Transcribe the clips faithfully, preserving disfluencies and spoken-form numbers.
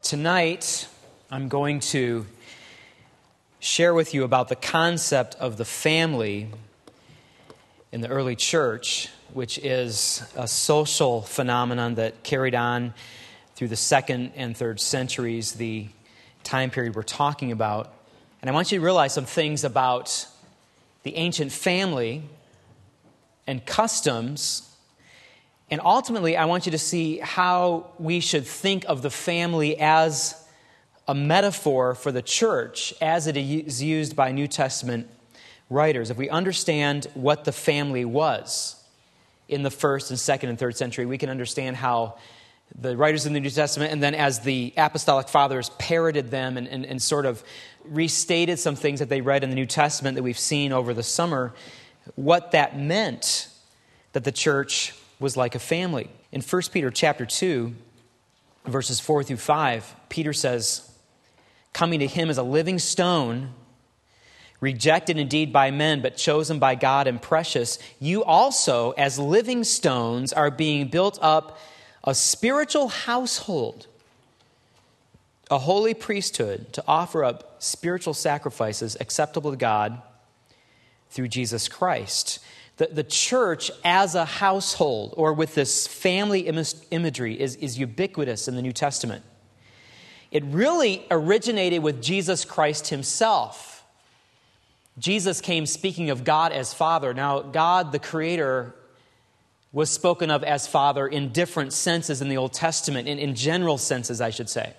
Tonight, I'm going to share with you about the concept of the family in the early church, which is a social phenomenon that carried on through the second and third centuries, the time period we're talking about. And I want you to realize some things about the ancient family and customs. And ultimately, I want you to see how we should think of the family as a metaphor for the church as it is used by New Testament writers. If we understand what the family was in the first and second and third century, we can understand how the writers in the New Testament, and then as the apostolic fathers parroted them and, and, and sort of restated some things that they read in the New Testament that we've seen over the summer, what that meant that the church was like a family. In First Peter chapter two, verses four through five, Peter says, "Coming to him as a living stone, rejected indeed by men, but chosen by God and precious, you also, as living stones, are being built up a spiritual household, a holy priesthood, to offer up spiritual sacrifices acceptable to God through Jesus Christ." The, the church as a household, or with this family im- imagery, is, is ubiquitous in the New Testament. It really originated with Jesus Christ himself. Jesus came speaking of God as Father. Now, God, the Creator, was spoken of as Father in different senses in the Old Testament, in, in general senses, I should say.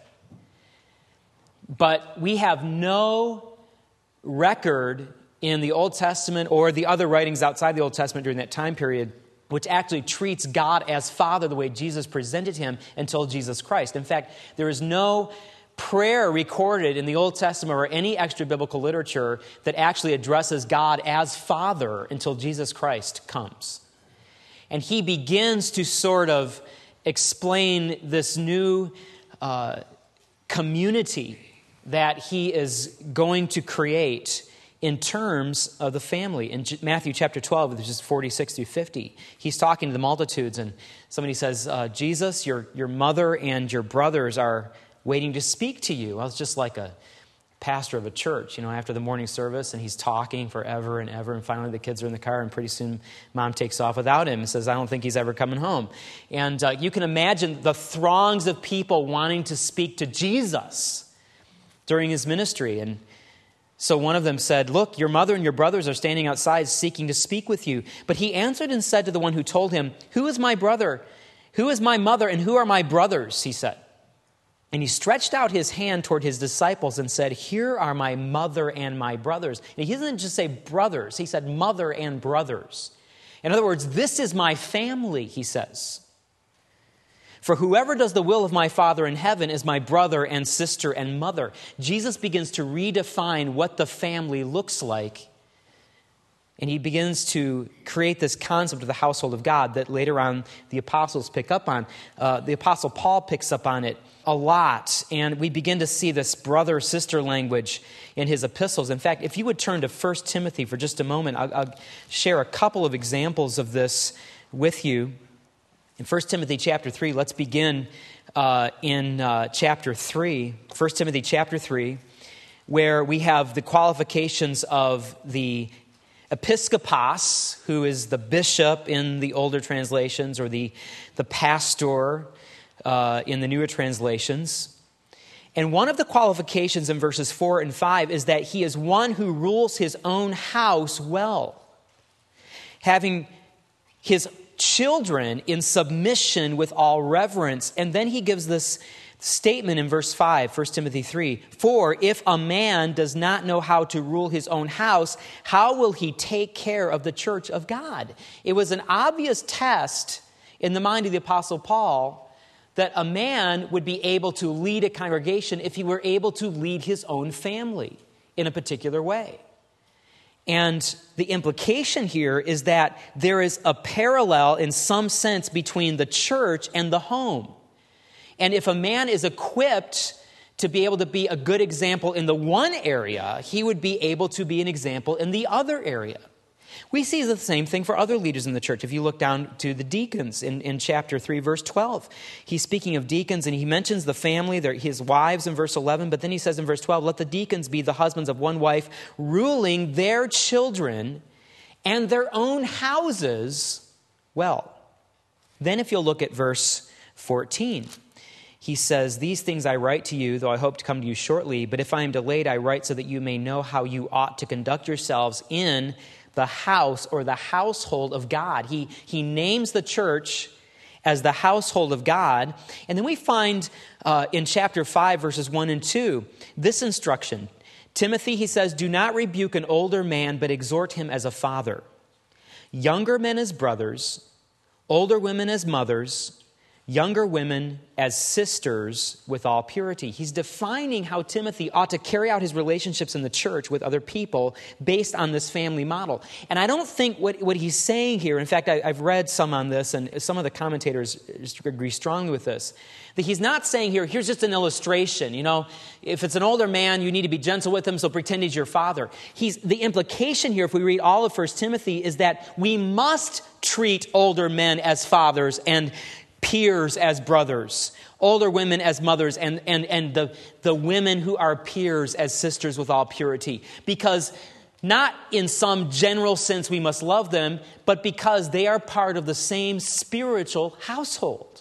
But we have no record in the Old Testament or the other writings outside the Old Testament during that time period, which actually treats God as Father the way Jesus presented him until Jesus Christ. In fact, there is no prayer recorded in the Old Testament or any extra biblical literature that actually addresses God as Father until Jesus Christ comes. And he begins to sort of explain this new uh, community that he is going to create in terms of the family. In Matthew chapter twelve, which is forty-six through fifty, he's talking to the multitudes, and somebody says, uh, Jesus, your, your mother and your brothers are waiting to speak to you. Well, it's just like a pastor of a church, you know, after the morning service, and he's talking forever and ever, and finally the kids are in the car, and pretty soon mom takes off without him and says, I don't think he's ever coming home. And uh, you can imagine the throngs of people wanting to speak to Jesus during his ministry. And so one of them said, look, your mother and your brothers are standing outside seeking to speak with you. But he answered and said to the one who told him, who is my brother? Who is my mother? And who are my brothers? He said. And he stretched out his hand toward his disciples and said, here are my mother and my brothers. And he didn't just say brothers. He said mother and brothers. In other words, this is my family, he says. For whoever does the will of my Father in heaven is my brother and sister and mother. Jesus begins to redefine what the family looks like. And he begins to create this concept of the household of God that later on the apostles pick up on. Uh, the apostle Paul picks up on it a lot. And we begin to see this brother-sister language in his epistles. In fact, if you would turn to First Timothy for just a moment, I'll, I'll share a couple of examples of this with you. In First Timothy chapter three, let's begin uh, in uh, chapter three, First Timothy chapter three, where we have the qualifications of the episkopos, who is the bishop in the older translations, or the, the pastor uh, in the newer translations. And one of the qualifications in verses four and five is that he is one who rules his own house well, having his children in submission with all reverence. And then he gives this statement in verse five, First Timothy three, for if a man does not know how to rule his own house, how will he take care of the church of God? It was an obvious test in the mind of the Apostle Paul that a man would be able to lead a congregation if he were able to lead his own family in a particular way. And the implication here is that there is a parallel in some sense between the church and the home. And if a man is equipped to be able to be a good example in the one area, he would be able to be an example in the other area. We see the same thing for other leaders in the church. If you look down to the deacons in, in chapter three, verse twelve, he's speaking of deacons and he mentions the family, their, his wives in verse eleven, but then he says in verse twelve, let the deacons be the husbands of one wife, ruling their children and their own houses well. Then if you'll look at verse fourteen, he says, these things I write to you, though I hope to come to you shortly, but if I am delayed, I write so that you may know how you ought to conduct yourselves in the house or the household of God. He, he names the church as the household of God. And then we find uh, in chapter five, verses one and two, this instruction. Timothy, he says, do not rebuke an older man, but exhort him as a father. Younger men as brothers, older women as mothers, younger women as sisters with all purity. He's defining how Timothy ought to carry out his relationships in the church with other people based on this family model. And I don't think what, what he's saying here, in fact, I, I've read some on this, and some of the commentators agree strongly with this, that he's not saying here, here's just an illustration. You know, if it's an older man, you need to be gentle with him, so pretend he's your father. He's, the implication here, if we read all of First Timothy, is that we must treat older men as fathers and peers as brothers, older women as mothers, and, and, and the, the women who are peers as sisters with all purity. Because not in some general sense we must love them, but because they are part of the same spiritual household.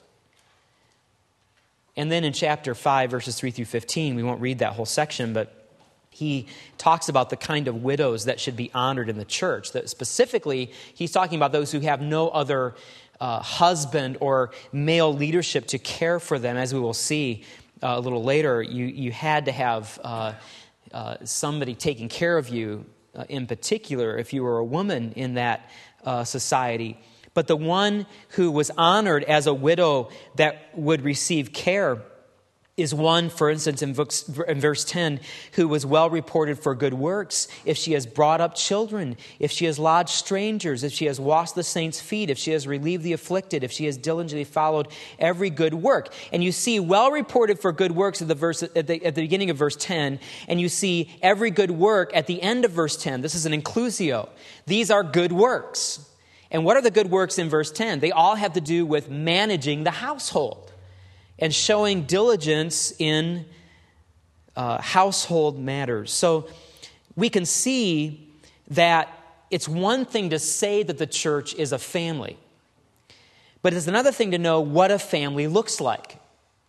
And then in chapter five, verses three through fifteen, we won't read that whole section, but he talks about the kind of widows that should be honored in the church. That specifically, he's talking about those who have no other Uh, husband or male leadership to care for them. As we will see uh, a little later, you, you had to have uh, uh, somebody taking care of you, uh, in particular, if you were a woman in that uh, society. But the one who was honored as a widow that would receive care is one, for instance, in verse ten, who was well reported for good works, if she has brought up children, if she has lodged strangers, if she has washed the saints' feet, if she has relieved the afflicted, if she has diligently followed every good work. And you see well reported for good works at the, verse, at the, at the beginning of verse ten, and you see every good work at the end of verse ten. This is an inclusio. These are good works. And what are the good works in verse ten? They all have to do with managing the household and showing diligence in uh, household matters. So we can see that it's one thing to say that the church is a family, but it's another thing to know what a family looks like.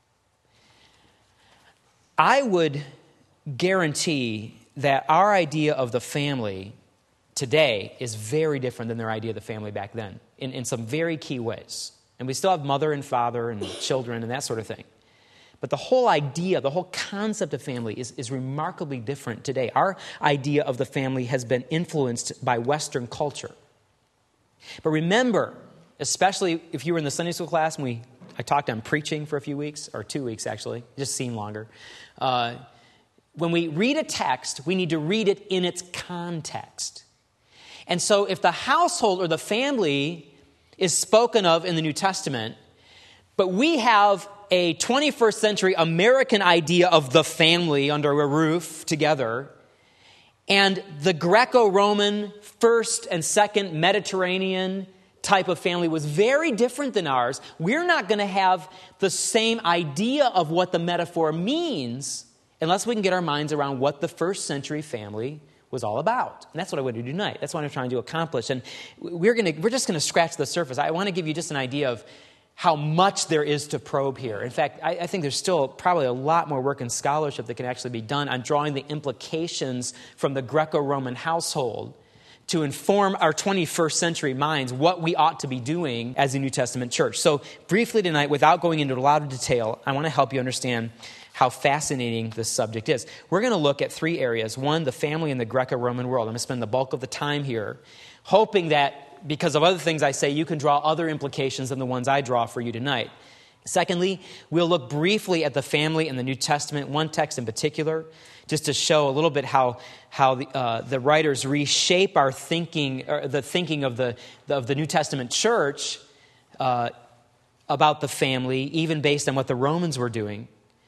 I would guarantee that our idea of the family today is very different than their idea of the family back then in, in some very key ways. And we still have mother and father and children and that sort of thing. But the whole idea, the whole concept of family is, is remarkably different today. Our idea of the family has been influenced by Western culture. But remember, especially if you were in the Sunday school class and we, I talked on preaching for a few weeks, or two weeks actually, it just seemed longer. Uh, when we read a text, we need to read it in its context. And so if the household or the family is spoken of in the New Testament, but we have a twenty-first century American idea of the family under a roof together, and the Greco-Roman first and second Mediterranean type of family was very different than ours, we're not going to have the same idea of what the metaphor means unless we can get our minds around what the first century family was all about. And that's what I want to do tonight. That's what I'm trying to accomplish. And we're going to, we're just going to scratch the surface. I want to give you just an idea of how much there is to probe here. In fact, I, I think there's still probably a lot more work in scholarship that can actually be done on drawing the implications from the Greco-Roman household to inform our twenty-first century minds what we ought to be doing as a New Testament church. So briefly tonight, without going into a lot of detail, I want to help you understand how fascinating this subject is. We're going to look at three areas. One, the family in the Greco-Roman world. I'm going to spend the bulk of the time here, hoping that because of other things I say, you can draw other implications than the ones I draw for you tonight. Secondly, we'll look briefly at the family in the New Testament, one text in particular, just to show a little bit how how the, uh, the writers reshape our thinking, or the thinking of the of the New Testament church uh, about the family, even based on what the Romans were doing.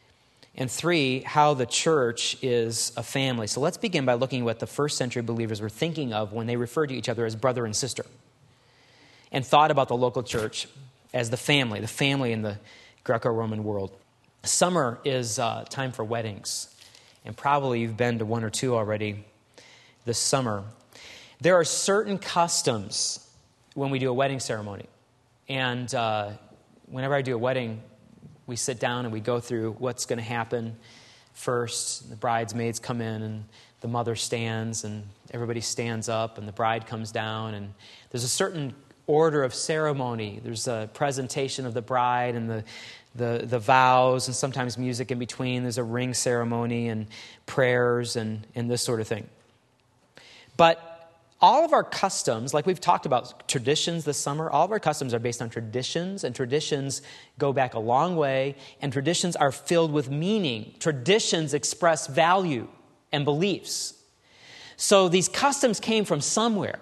And three, how the church is a family. So let's begin by looking at what the first century believers were thinking of when they referred to each other as brother and sister, and thought about the local church as the family, the family in the Greco-Roman world. Summer is uh, time for weddings, and probably you've been to one or two already this summer. There are certain customs when we do a wedding ceremony, and uh, whenever I do a wedding, we sit down and we go through what's going to happen first. The bridesmaids come in and the mother stands and everybody stands up and the bride comes down, and there's a certain order of ceremony. There's a presentation of the bride and the, the, the vows, and sometimes music in between. There's a ring ceremony and prayers and, and this sort of thing. But all of our customs, like we've talked about traditions this summer, all of our customs are based on traditions, and traditions go back a long way, and traditions are filled with meaning. Traditions express value and beliefs. So these customs came from somewhere.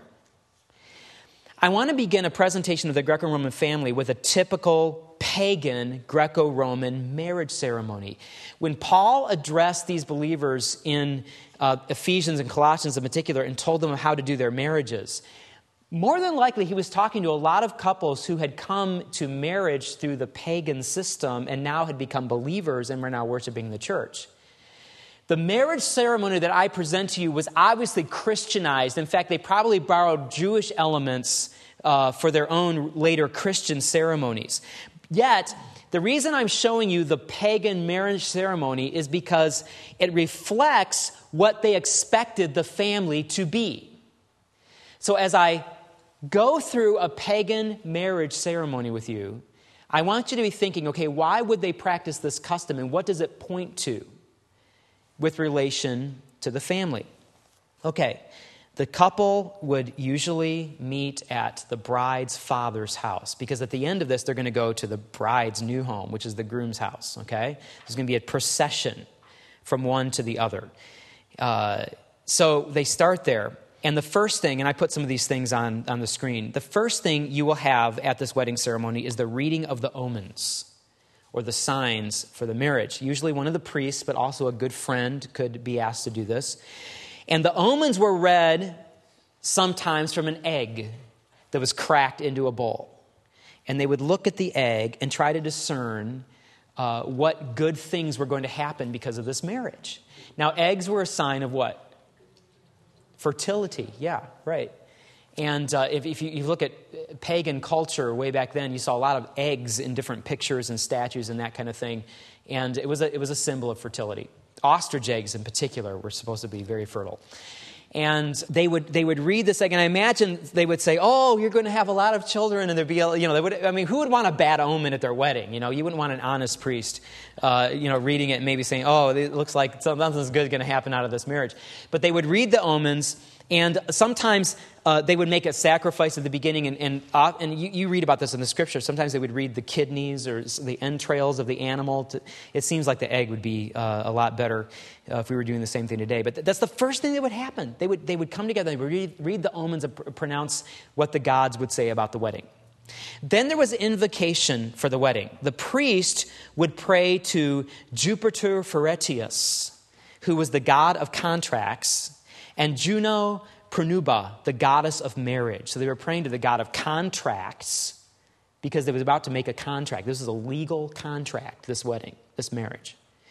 I want to begin a presentation of the Greco-Roman family with a typical pagan Greco-Roman marriage ceremony. When Paul addressed these believers in uh, Ephesians and Colossians in particular and told them how to do their marriages, more than likely he was talking to a lot of couples who had come to marriage through the pagan system and now had become believers and were now worshiping the church. The marriage ceremony that I present to you was obviously Christianized. In fact, they probably borrowed Jewish elements uh, for their own later Christian ceremonies. Yet, the reason I'm showing you the pagan marriage ceremony is because it reflects what they expected the family to be. So as I go through a pagan marriage ceremony with you, I want you to be thinking, okay, why would they practice this custom, and what does it point to with relation to the family? Okay, the couple would usually meet at the bride's father's house, because at the end of this, they're going to go to the bride's new home, which is the groom's house, okay? There's going to be a procession from one to the other. Uh, so they start there. And the first thing, and I put some of these things on, on the screen, the first thing you will have at this wedding ceremony is the reading of the omens, or the signs for the marriage. Usually one of the priests, but also a good friend, could be asked to do this. And the omens were read sometimes from an egg that was cracked into a bowl. And they would look at the egg and try to discern uh, what good things were going to happen because of this marriage. Now, eggs were a sign of what? Fertility. Yeah, right. And uh, if, if you, you look at pagan culture way back then, you saw a lot of eggs in different pictures and statues and that kind of thing. And it was a, it was a symbol of fertility. Ostrich eggs in particular were supposed to be very fertile. And they would they would read this egg, and I imagine they would say, "Oh, you're going to have a lot of children," and there'd be, a, you know, they would. I mean, who would want a bad omen at their wedding? You know, you wouldn't want an honest priest, uh, you know, reading it and maybe saying, "Oh, it looks like something's good going to happen out of this marriage." But they would read the omens. And sometimes uh, they would make a sacrifice at the beginning, and and, uh, and you, you read about this in the scripture. Sometimes they would read the kidneys or the entrails of the animal. To, it seems like the egg would be uh, a lot better uh, if we were doing the same thing today. But th- that's the first thing that would happen. They would they would come together, they would read, read the omens and pr- pronounce what the gods would say about the wedding. Then there was invocation for the wedding. The priest would pray to Jupiter Ferretius, who was the god of contracts, and Juno Pronuba, the goddess of marriage. So they were praying to the god of contracts because they was about to make a contract. This is a legal contract, this wedding, this marriage.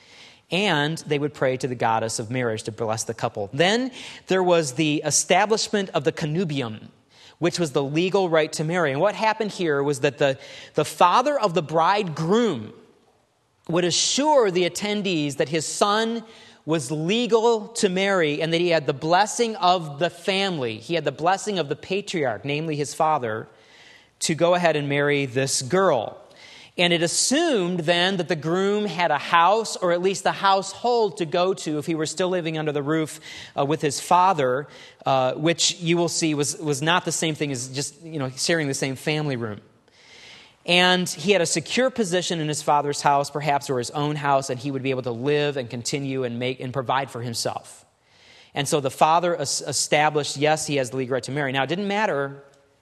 And they would pray to the goddess of marriage to bless the couple. Then there was the establishment of the connubium, which was the legal right to marry. And what happened here was that the, the father of the bridegroom would assure the attendees that his son was legal to marry and that he had the blessing of the family. He had the blessing of the patriarch, namely his father, to go ahead and marry this girl. And it assumed then that the groom had a house, or at least a household to go to if he were still living under the roof uh, with his father, uh, which you will see was, was not the same thing as just, you know, sharing the same family room. And he had a secure position in his father's house, perhaps, or his own house, and he would be able to live and continue and make and provide for himself. And so the father established, yes, he has the legal right to marry. Now, it didn't matter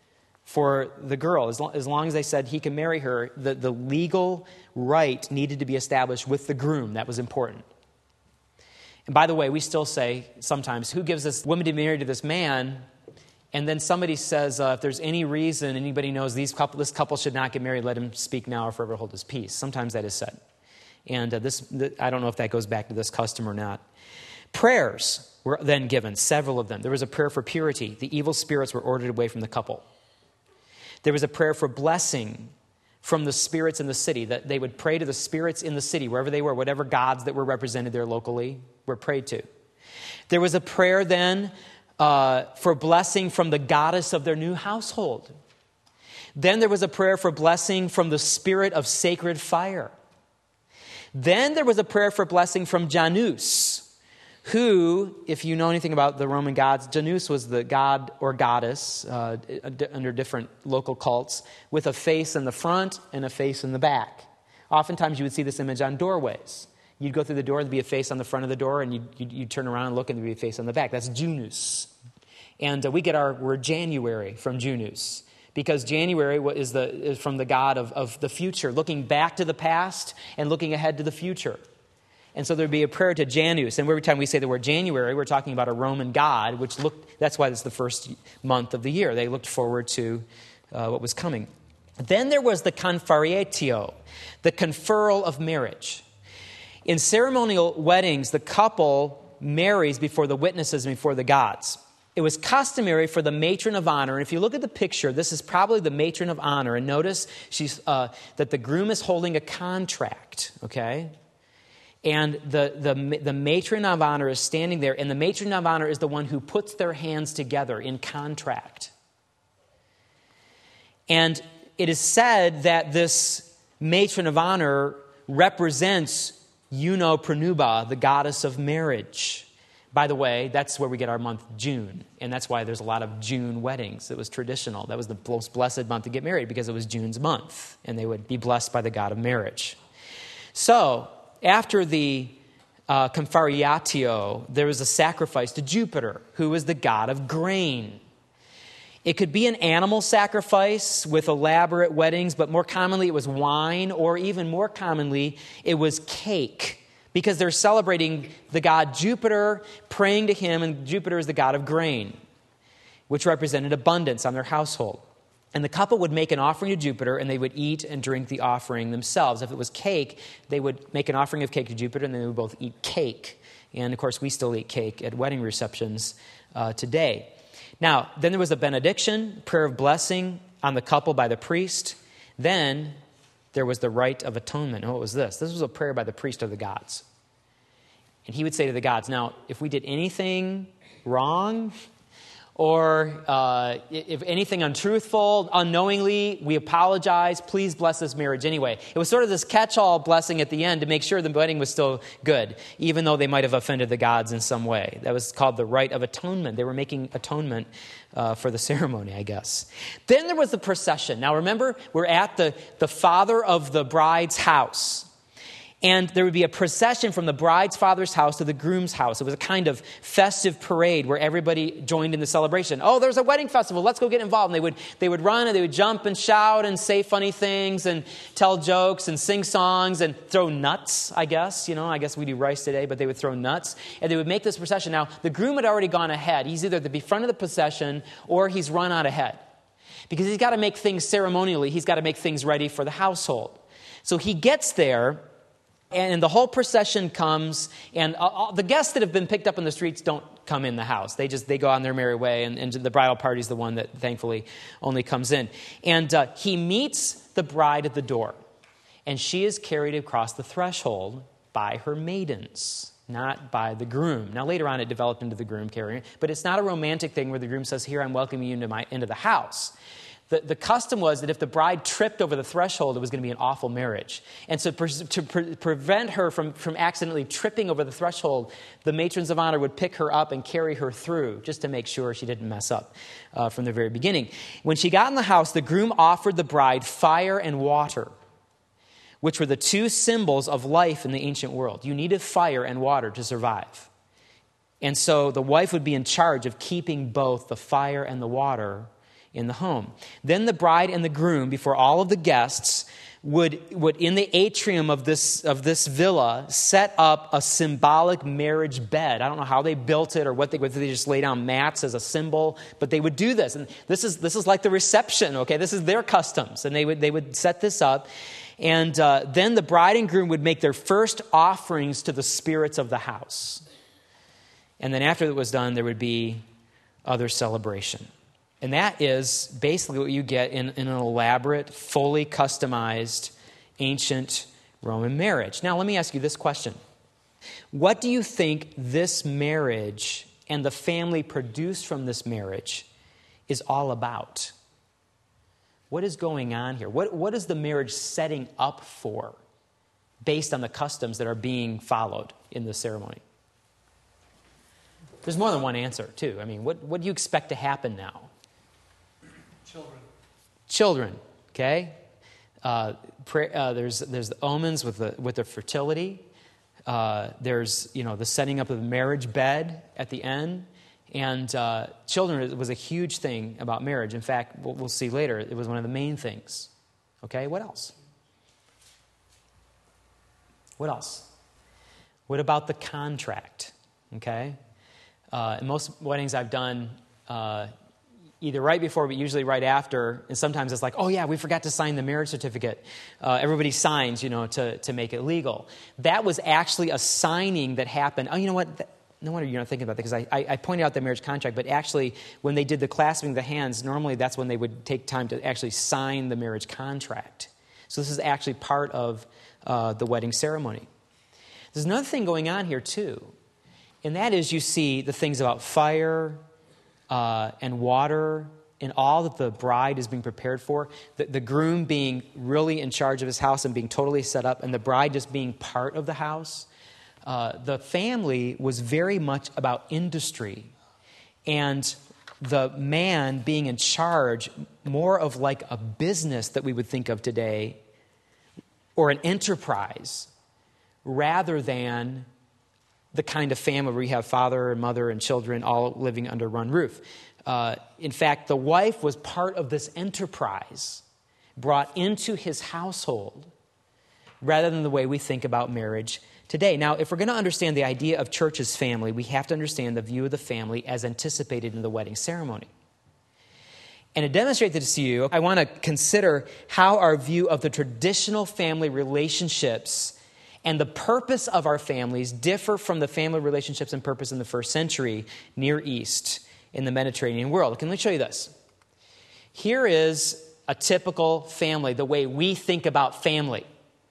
for the girl. As, lo- as long as they said he can marry her, the, the legal right needed to be established with the groom. That was important. And by the way, we still say sometimes, who gives this woman to be married to this man? And then somebody says, uh, if there's any reason anybody knows these couple, this couple should not get married, let him speak now or forever hold his peace. Sometimes that is said. And uh, this, the, I don't know if that goes back to this custom or not. Prayers were then given, several of them. There was a prayer for purity. The evil spirits were ordered away from the couple. There was a prayer for blessing from the spirits in the city, that they would pray to the spirits in the city, wherever they were, whatever gods that were represented there locally were prayed to. There was a prayer then uh, for blessing from the goddess of their new household. Then there was a prayer for blessing from the spirit of sacred fire. Then there was a prayer for blessing from Janus, who, if you know anything about the Roman gods, Janus was the god or goddess uh, under different local cults with a face in the front and a face in the back. Oftentimes you would see this image on doorways. You'd go through the door, there'd be a face on the front of the door, and you'd, you'd, you'd turn around and look, and there'd be a face on the back. That's Janus. And uh, we get our word January from Janus, because January is, the, is from the god of, of the future, looking back to the past and looking ahead to the future. And so there'd be a prayer to Janus. And every time we say the word January, we're talking about a Roman god, which looked, that's why it's the first month of the year. They looked forward to uh, what was coming. Then there was the confarreatio, the conferral of marriage. In ceremonial weddings, the couple marries before the witnesses and before the gods. It was customary for the matron of honor, and if you look at the picture, this is probably the matron of honor, and notice she's uh, that the groom is holding a contract, okay? And the, the, the matron of honor is standing there, and the matron of honor is the one who puts their hands together in contract. And it is said that this matron of honor represents Juno Pronuba, the goddess of marriage. By the way, that's where we get our month June, and that's why there's a lot of June weddings. It was traditional. That was the most blessed month to get married because it was June's month, and they would be blessed by the god of marriage. So, after the uh, confarreatio, there was a sacrifice to Jupiter, who was the god of grain. It could be an animal sacrifice with elaborate weddings, but more commonly it was wine, or even more commonly it was cake, because they're celebrating the god Jupiter, praying to him, and Jupiter is the god of grain, which represented abundance on their household. And the couple would make an offering to Jupiter, and they would eat and drink the offering themselves. If it was cake, they would make an offering of cake to Jupiter, and then they would both eat cake. And, of course, we still eat cake at wedding receptions uh, today. Now, then there was a benediction, prayer of blessing on the couple by the priest. Then there was the rite of atonement. And what was this? This was a prayer by the priest of the gods. And he would say to the gods, now, if we did anything wrong, or uh, if anything untruthful, unknowingly, we apologize. Please bless this marriage anyway. It was sort of this catch-all blessing at the end to make sure the wedding was still good, even though they might have offended the gods in some way. That was called the rite of atonement. They were making atonement uh, for the ceremony, I guess. Then there was the procession. Now remember, we're at the, the father of the bride's house. And there would be a procession from the bride's father's house to the groom's house. It was a kind of festive parade where everybody joined in the celebration. Oh, there's a wedding festival. Let's go get involved. And they would they would run and they would jump and shout and say funny things and tell jokes and sing songs and throw nuts, I guess. You know, I guess we do rice today, but they would throw nuts. And they would make this procession. Now, the groom had already gone ahead. He's either at the front of the procession or he's run out ahead. Because he's got to make things ceremonially. He's got to make things ready for the household. So he gets there. And the whole procession comes, and all, the guests that have been picked up in the streets don't come in the house. They just, they go on their merry way, and, and the bridal party is the one that thankfully only comes in. And uh, he meets the bride at the door, and she is carried across the threshold by her maidens, not by the groom. Now, later on, it developed into the groom carrying, but it's not a romantic thing where the groom says, here, I'm welcoming you into, my, into the house. The, the custom was that if the bride tripped over the threshold, it was going to be an awful marriage. And so pre- to pre- prevent her from, from accidentally tripping over the threshold, the matrons of honor would pick her up and carry her through just to make sure she didn't mess up uh, from the very beginning. When she got in the house, the groom offered the bride fire and water, which were the two symbols of life in the ancient world. You needed fire and water to survive. And so the wife would be in charge of keeping both the fire and the water in the home. Then the bride and the groom, before all of the guests, would, would in the atrium of this, of this villa, set up a symbolic marriage bed. I don't know how they built it or what they, whether they just lay down mats as a symbol, but they would do this. And this is, this is like the reception, okay? This is their customs. And they would, they would set this up. And uh, then the bride and groom would make their first offerings to the spirits of the house. And then after it was done, there would be other celebration. And that is basically what you get in, in an elaborate, fully customized, ancient Roman marriage. Now, let me ask you this question. What do you think this marriage and the family produced from this marriage is all about? What is going on here? What, what is the marriage setting up for based on the customs that are being followed in the ceremony? There's more than one answer, too. I mean, what, what do you expect to happen now? Children. Children, okay? Uh, pray, uh, there's there's the omens with the with the fertility. Uh, there's you know the setting up of the marriage bed at the end, and uh, children was a huge thing about marriage. In fact, we'll, we'll see later, it was one of the main things. Okay, what else? What else? What about the contract? Okay, uh, in most weddings I've done. Uh, Either right before, but usually right after. And sometimes it's like, oh yeah, we forgot to sign the marriage certificate. Uh, everybody signs, you know, to, to make it legal. That was actually a signing that happened. Oh, you know what? That, no wonder you're not thinking about that, because I, I, I pointed out the marriage contract, but actually when they did the clasping of the hands, normally that's when they would take time to actually sign the marriage contract. So this is actually part of uh, the wedding ceremony. There's another thing going on here too, and that is you see the things about fire, Uh, and water, and all that the bride is being prepared for. The, the groom being really in charge of his house and being totally set up, and the bride just being part of the house. Uh, the family was very much about industry, and the man being in charge more of like a business that we would think of today, or an enterprise, rather than the kind of family where you have father and mother and children all living under one roof. Uh, in fact, the wife was part of this enterprise brought into his household rather than the way we think about marriage today. Now, if we're going to understand the idea of church as family, we have to understand the view of the family as anticipated in the wedding ceremony. And to demonstrate this to you, I want to consider how our view of the traditional family relationships and the purpose of our families differ from the family relationships and purpose in the first century Near East in the Mediterranean world. Can let me show you this? Here is a typical family, the way we think about family.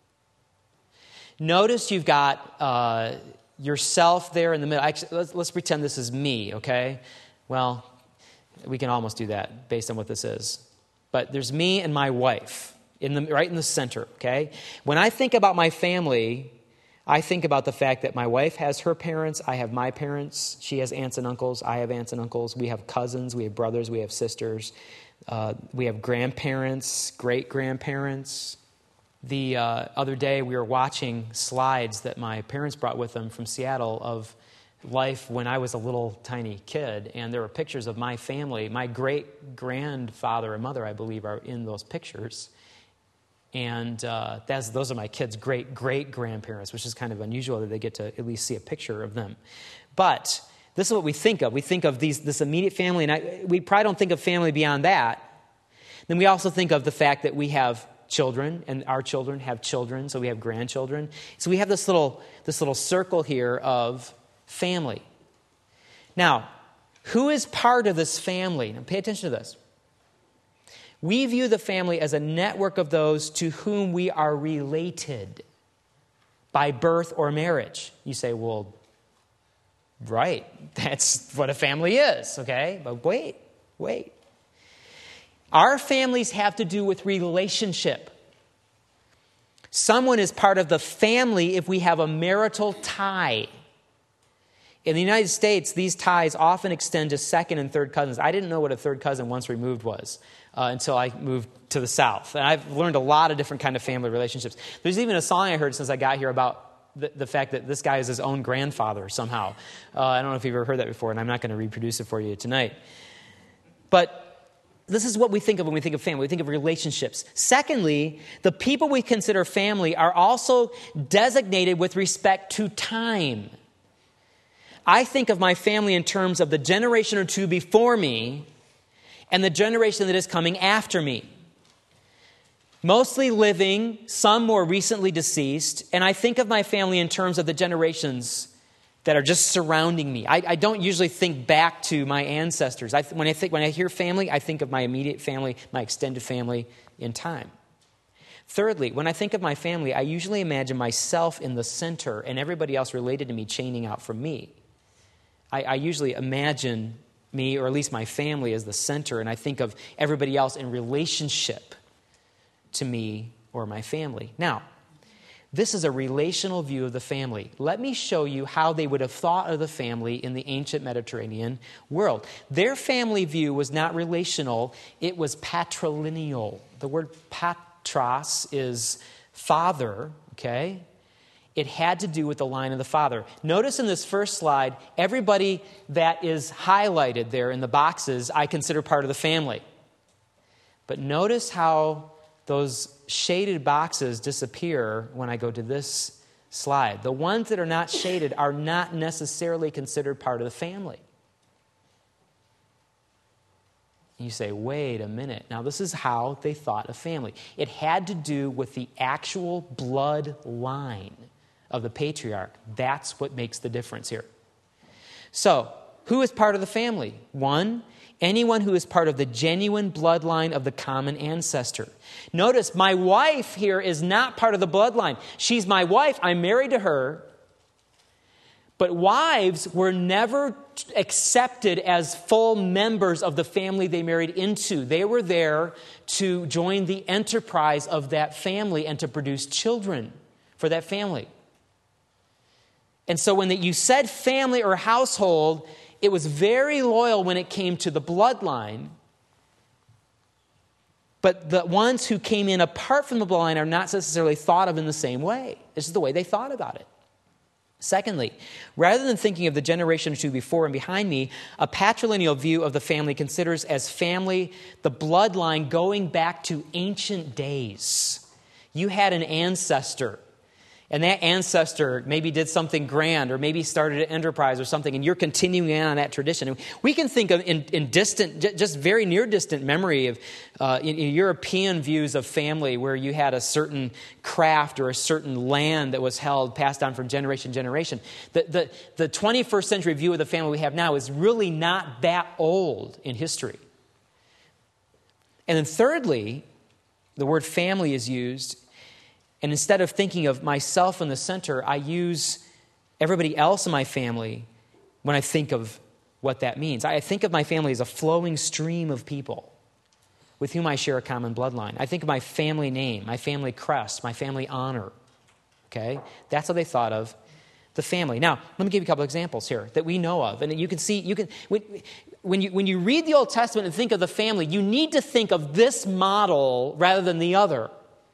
Notice you've got uh, yourself there in the middle. Actually, let's, let's pretend this is me, okay? Well, we can almost do that based on what this is. But there's me and my wife. In the, right in the center, okay? When I think about my family, I think about the fact that my wife has her parents, I have my parents, she has aunts and uncles, I have aunts and uncles, we have cousins, we have brothers, we have sisters, uh, we have grandparents, great-grandparents. The uh, other day we were watching slides that my parents brought with them from Seattle of life when I was a little tiny kid, and there were pictures of my family. My great-grandfather and mother, I believe, are in those pictures. And uh, that's, those are my kids' great-great-grandparents, which is kind of unusual that they get to at least see a picture of them. But this is what we think of. We think of these, this immediate family, and I, we probably don't think of family beyond that. Then we also think of the fact that we have children, and our children have children, so we have grandchildren. So we have this little, this little circle here of family. Now, who is part of this family? Now, pay attention to this. We view the family as a network of those to whom we are related by birth or marriage. You say, well, right, that's what a family is, okay? But wait, wait. Our families have to do with relationship. Someone is part of the family if we have a marital tie. In the United States, these ties often extend to second and third cousins. I didn't know what a third cousin once removed was uh, until I moved to the South. And I've learned a lot of different kind of family relationships. There's even a song I heard since I got here about the, the fact that this guy is his own grandfather somehow. Uh, I don't know if you've ever heard that before, and I'm not going to reproduce it for you tonight. But this is what we think of when we think of family. We think of relationships. Secondly, the people we consider family are also designated with respect to time. I think of my family in terms of the generation or two before me and the generation that is coming after me. Mostly living, some more recently deceased, and I think of my family in terms of the generations that are just surrounding me. I, I don't usually think back to my ancestors. I, when I think, when I hear family, I think of my immediate family, my extended family in time. Thirdly, when I think of my family, I usually imagine myself in the center and everybody else related to me chaining out from me. I, I usually imagine me, or at least my family, as the center, and I think of everybody else in relationship to me or my family. Now, this is a relational view of the family. Let me show you how they would have thought of the family in the ancient Mediterranean world. Their family view was not relational, it was patrilineal. The word patros is father, okay? It had to do with the line of the father. Notice in this first slide, everybody that is highlighted there in the boxes, I consider part of the family. But notice how those shaded boxes disappear when I go to this slide. The ones that are not shaded are not necessarily considered part of the family. You say, wait a minute. Now, this is how they thought of family. It had to do with the actual blood line of the patriarch. That's what makes the difference here. So, who is part of the family? One, anyone who is part of the genuine bloodline of the common ancestor. Notice, my wife here is not part of the bloodline. She's my wife. I'm married to her. But wives were never accepted as full members of the family they married into. They were there to join the enterprise of that family and to produce children for that family. And so when you said family or household, it was very loyal when it came to the bloodline. But the ones who came in apart from the bloodline are not necessarily thought of in the same way. This is the way they thought about it. Secondly, rather than thinking of the generation or two before and behind me, a patrilineal view of the family considers as family the bloodline going back to ancient days. You had an ancestor, and that ancestor maybe did something grand or maybe started an enterprise or something, and you're continuing on that tradition. And we can think of in, in distant, just very near distant memory of uh, in, in European views of family where you had a certain craft or a certain land that was held, passed on from generation to generation. The, the, the twenty-first century view of the family we have now is really not that old in history. And then thirdly, the word family is used. And instead of thinking of myself in the center, I use everybody else in my family when I think of what that means. I think of my family as a flowing stream of people with whom I share a common bloodline. I think of my family name, my family crest, my family honor. Okay? That's how they thought of the family. Now, let me give you a couple examples here that we know of. And you can see, you can when, when you when you read the Old Testament and think of the family, you need to think of this model rather than the other.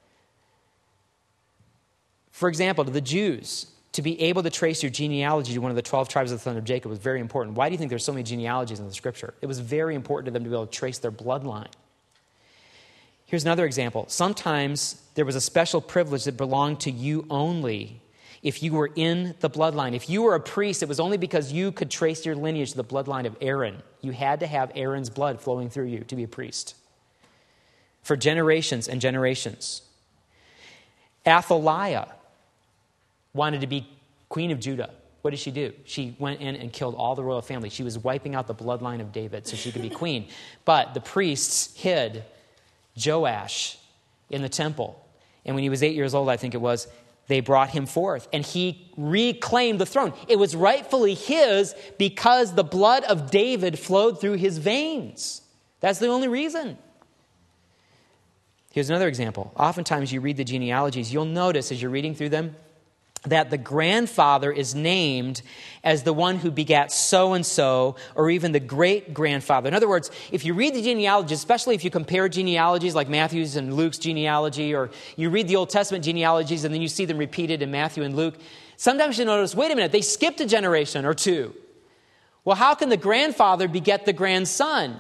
For example, to the Jews, to be able to trace your genealogy to one of the twelve tribes of the son of Jacob was very important. Why do you think there's so many genealogies in the Scripture? It was very important to them to be able to trace their bloodline. Here's another example. Sometimes there was a special privilege that belonged to you only if you were in the bloodline. If you were a priest, it was only because you could trace your lineage to the bloodline of Aaron. You had to have Aaron's blood flowing through you to be a priest. For generations and generations. Athaliah wanted to be queen of Judah. What did she do? She went in and killed all the royal family. She was wiping out the bloodline of David so she could be queen. But the priests hid Joash in the temple. And when he was eight years old, I think it was, they brought him forth. And he reclaimed the throne. It was rightfully his because the blood of David flowed through his veins. That's the only reason. Here's another example. Oftentimes you read the genealogies. You'll notice as you're reading through them that the grandfather is named as the one who begat so-and-so, or even the great-grandfather. In other words, if you read the genealogy, especially if you compare genealogies like Matthew's and Luke's genealogy, or you read the Old Testament genealogies and then you see them repeated in Matthew and Luke, sometimes you notice, wait a minute, they skipped a generation or two. Well, how can the grandfather beget the grandson?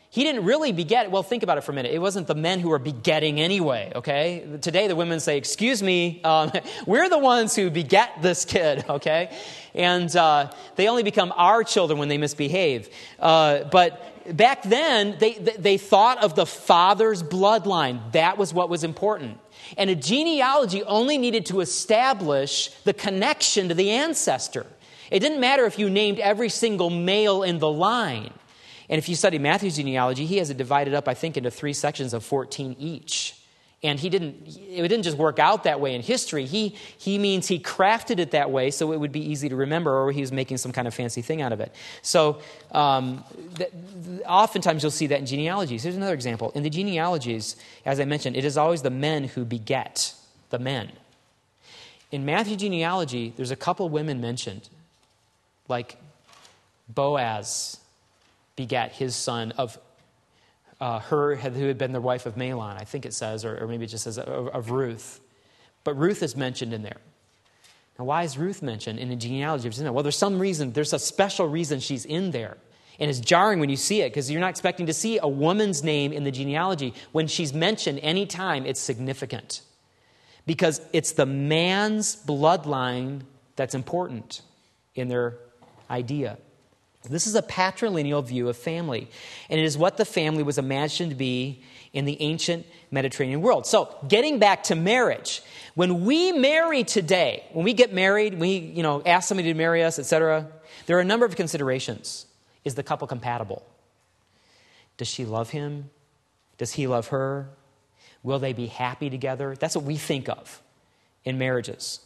He didn't really beget. Well, think about it for a minute. It wasn't the men who were begetting anyway, okay? Today, the women say, excuse me, um, we're the ones who beget this kid, okay? And uh, they only become our children when they misbehave. Uh, but back then, they, they thought of the father's bloodline. That was what was important. And a genealogy only needed to establish the connection to the ancestor. It didn't matter if you named every single male in the line. And if you study Matthew's genealogy, he has it divided up, I think, into three sections of fourteen each. And he didn't, it didn't just work out that way in history. He, he means he crafted it that way so it would be easy to remember, or he was making some kind of fancy thing out of it. So um, th- th- oftentimes you'll see that in genealogies. Here's another example. In the genealogies, as I mentioned, it is always the men who beget the men. In Matthew's genealogy, there's a couple women mentioned, like Boaz begat his son of uh, her who had been the wife of Mahlon, I think it says, or, or maybe it just says of, of Ruth. But Ruth is mentioned in there. Now, why is Ruth mentioned in the genealogy? Well, there's some reason, there's a special reason she's in there. And it's jarring when you see it, because you're not expecting to see a woman's name in the genealogy. When she's mentioned any time, it's significant. Because it's the man's bloodline that's important in their idea. This is a patrilineal view of family, and it is what the family was imagined to be in the ancient Mediterranean world. So, getting back to marriage, when we marry today, when we get married, we you know ask somebody to marry us, et cetera, there are a number of considerations. Is the couple compatible? Does she love him? Does he love her? Will they be happy together? That's what we think of in marriages.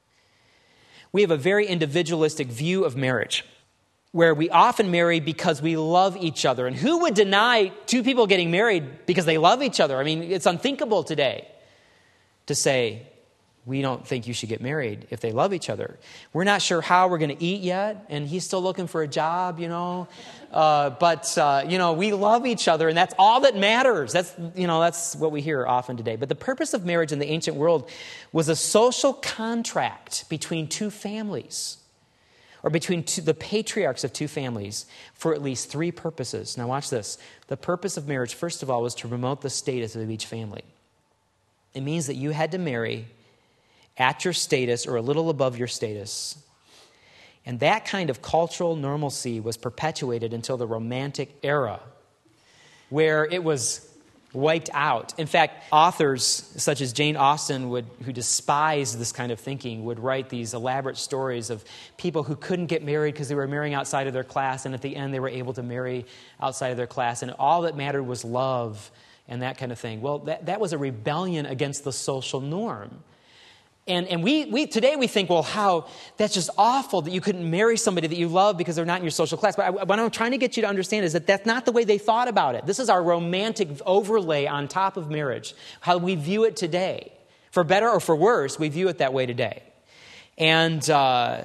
We have a very individualistic view of marriage, where we often marry because we love each other. And who would deny two people getting married because they love each other? I mean, it's unthinkable today to say, we don't think you should get married if they love each other. We're not sure how we're going to eat yet, and he's still looking for a job, you know. Uh, but, uh, you know, we love each other, and that's all that matters. That's, you know, that's what we hear often today. But the purpose of marriage in the ancient world was a social contract between two families, or between two, the patriarchs of two families, for at least three purposes. Now watch this. The purpose of marriage, first of all, was to promote the status of each family. It means that you had to marry at your status or a little above your status. And that kind of cultural normalcy was perpetuated until the Romantic era, where it was wiped out. In fact, authors such as Jane Austen, would, who despised this kind of thinking, would write these elaborate stories of people who couldn't get married because they were marrying outside of their class, and at the end they were able to marry outside of their class, and all that mattered was love and that kind of thing. Well, that, that was a rebellion against the social norm. And and we we today we think, well, how, that's just awful that you couldn't marry somebody that you love because they're not in your social class. But I, what I'm trying to get you to understand is that that's not the way they thought about it. This is our romantic overlay on top of marriage, how we view it today. For better or for worse, we view it that way today. And uh,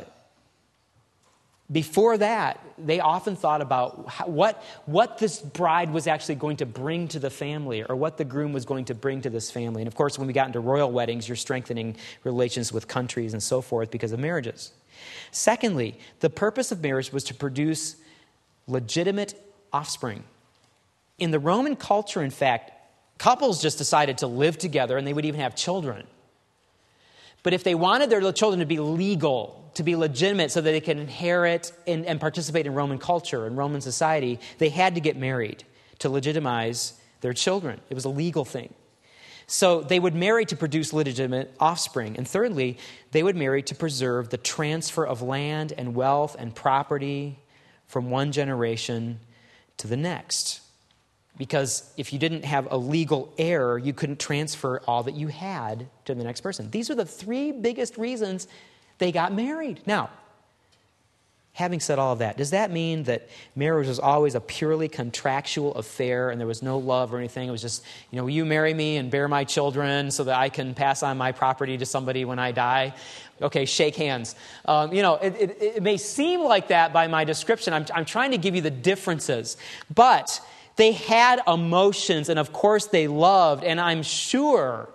before that, they often thought about how, what, what this bride was actually going to bring to the family, or what the groom was going to bring to this family. And of course, when we got into royal weddings, you're strengthening relations with countries and so forth because of marriages. Secondly, the purpose of marriage was to produce legitimate offspring. In the Roman culture, in fact, couples just decided to live together, and they would even have children. But if they wanted their children to be legal, to be legitimate so that they can inherit and, and participate in Roman culture and Roman society, they had to get married to legitimize their children. It was a legal thing. So they would marry to produce legitimate offspring. And thirdly, they would marry to preserve the transfer of land and wealth and property from one generation to the next. Because if you didn't have a legal heir, you couldn't transfer all that you had to the next person. These are the three biggest reasons they got married. Now, having said all of that, does that mean that marriage was always a purely contractual affair and there was no love or anything? It was just, you know, will you marry me and bear my children so that I can pass on my property to somebody when I die? Okay, shake hands. Um, you know, it, it, it may seem like that by my description. I'm, I'm trying to give you the differences. But they had emotions, and of course they loved, and I'm sure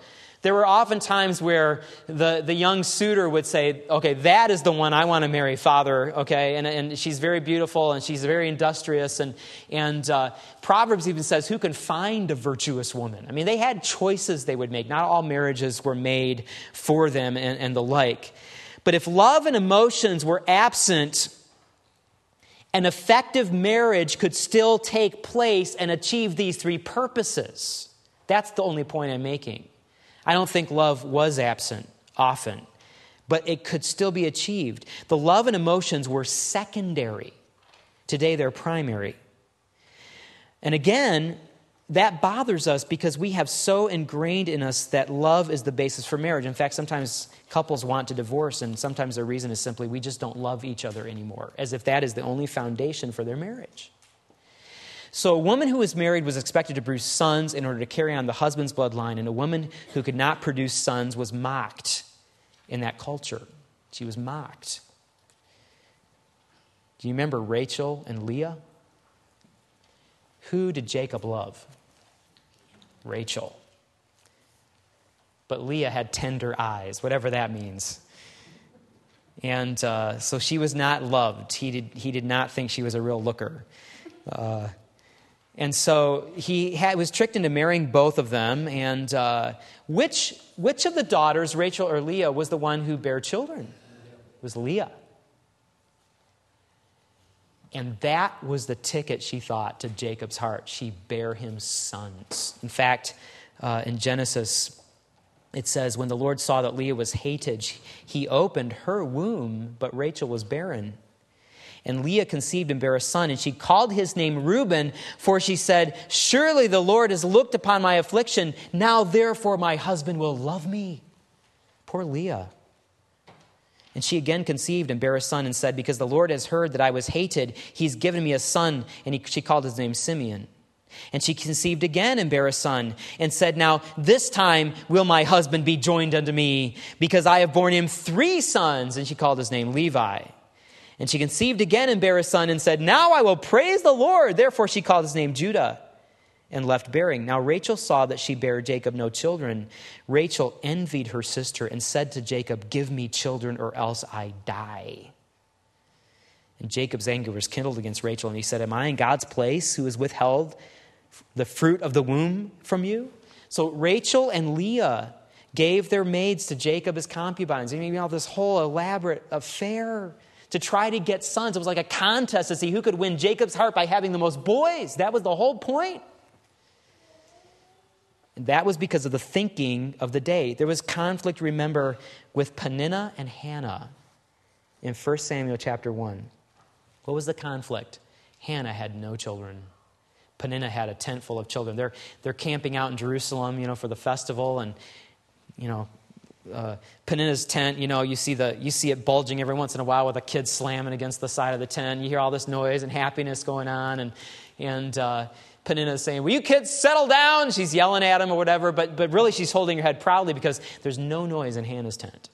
There were often times where the, the young suitor would say, okay, that is the one I want to marry, Father, okay? And, and she's very beautiful and she's very industrious. And, and uh, Proverbs even says, who can find a virtuous woman? I mean, they had choices they would make. Not all marriages were made for them and, and the like. But if love and emotions were absent, an effective marriage could still take place and achieve these three purposes. That's the only point I'm making. I don't think love was absent often, but it could still be achieved. The love and emotions were secondary. Today they're primary. And again, that bothers us because we have so ingrained in us that love is the basis for marriage. In fact, sometimes couples want to divorce, and sometimes their reason is simply we just don't love each other anymore, as if that is the only foundation for their marriage. So a woman who was married was expected to produce sons in order to carry on the husband's bloodline, and a woman who could not produce sons was mocked in that culture. She was mocked. Do you remember Rachel and Leah? Who did Jacob love? Rachel. But Leah had tender eyes, whatever that means. And uh, so she was not loved. He did, he did not think she was a real looker. Uh, and so he had, was tricked into marrying both of them. And uh, which, which of the daughters, Rachel or Leah, was the one who bare children? It was Leah. And that was the ticket, she thought, to Jacob's heart. She bare him sons. In fact, uh, in Genesis, it says, when the Lord saw that Leah was hated, he opened her womb, but Rachel was barren. And Leah conceived and bare a son, and she called his name Reuben, for she said, surely the Lord has looked upon my affliction. Now therefore my husband will love me. Poor Leah. And she again conceived and bare a son and said, because the Lord has heard that I was hated, he's given me a son. And he, she called his name Simeon. And she conceived again and bare a son and said, now this time will my husband be joined unto me, because I have borne him three sons. And she called his name Levi. And she conceived again and bare a son and said, now I will praise the Lord. Therefore she called his name Judah and left bearing. Now Rachel saw that she bare Jacob no children. Rachel envied her sister and said to Jacob, give me children or else I die. And Jacob's anger was kindled against Rachel, and he said, am I in God's place who has withheld the fruit of the womb from you? So Rachel and Leah gave their maids to Jacob as concubines. And you know, this whole elaborate affair to try to get sons. It was like a contest to see who could win Jacob's heart by having the most boys. That was the whole point. And that was because of the thinking of the day. There was conflict, remember, with Peninnah and Hannah in First Samuel chapter one. What was the conflict? Hannah had no children. Peninnah had a tent full of children. They're, they're camping out in Jerusalem, you know, for the festival. And, you know, uh, Peninnah's tent, you know, you see the you see it bulging every once in a while with a kid slamming against the side of the tent. You hear all this noise and happiness going on. And, and uh, Peninnah is saying, will you kids settle down? She's yelling at him or whatever. But, but really she's holding her head proudly because there's no noise in Hannah's tent.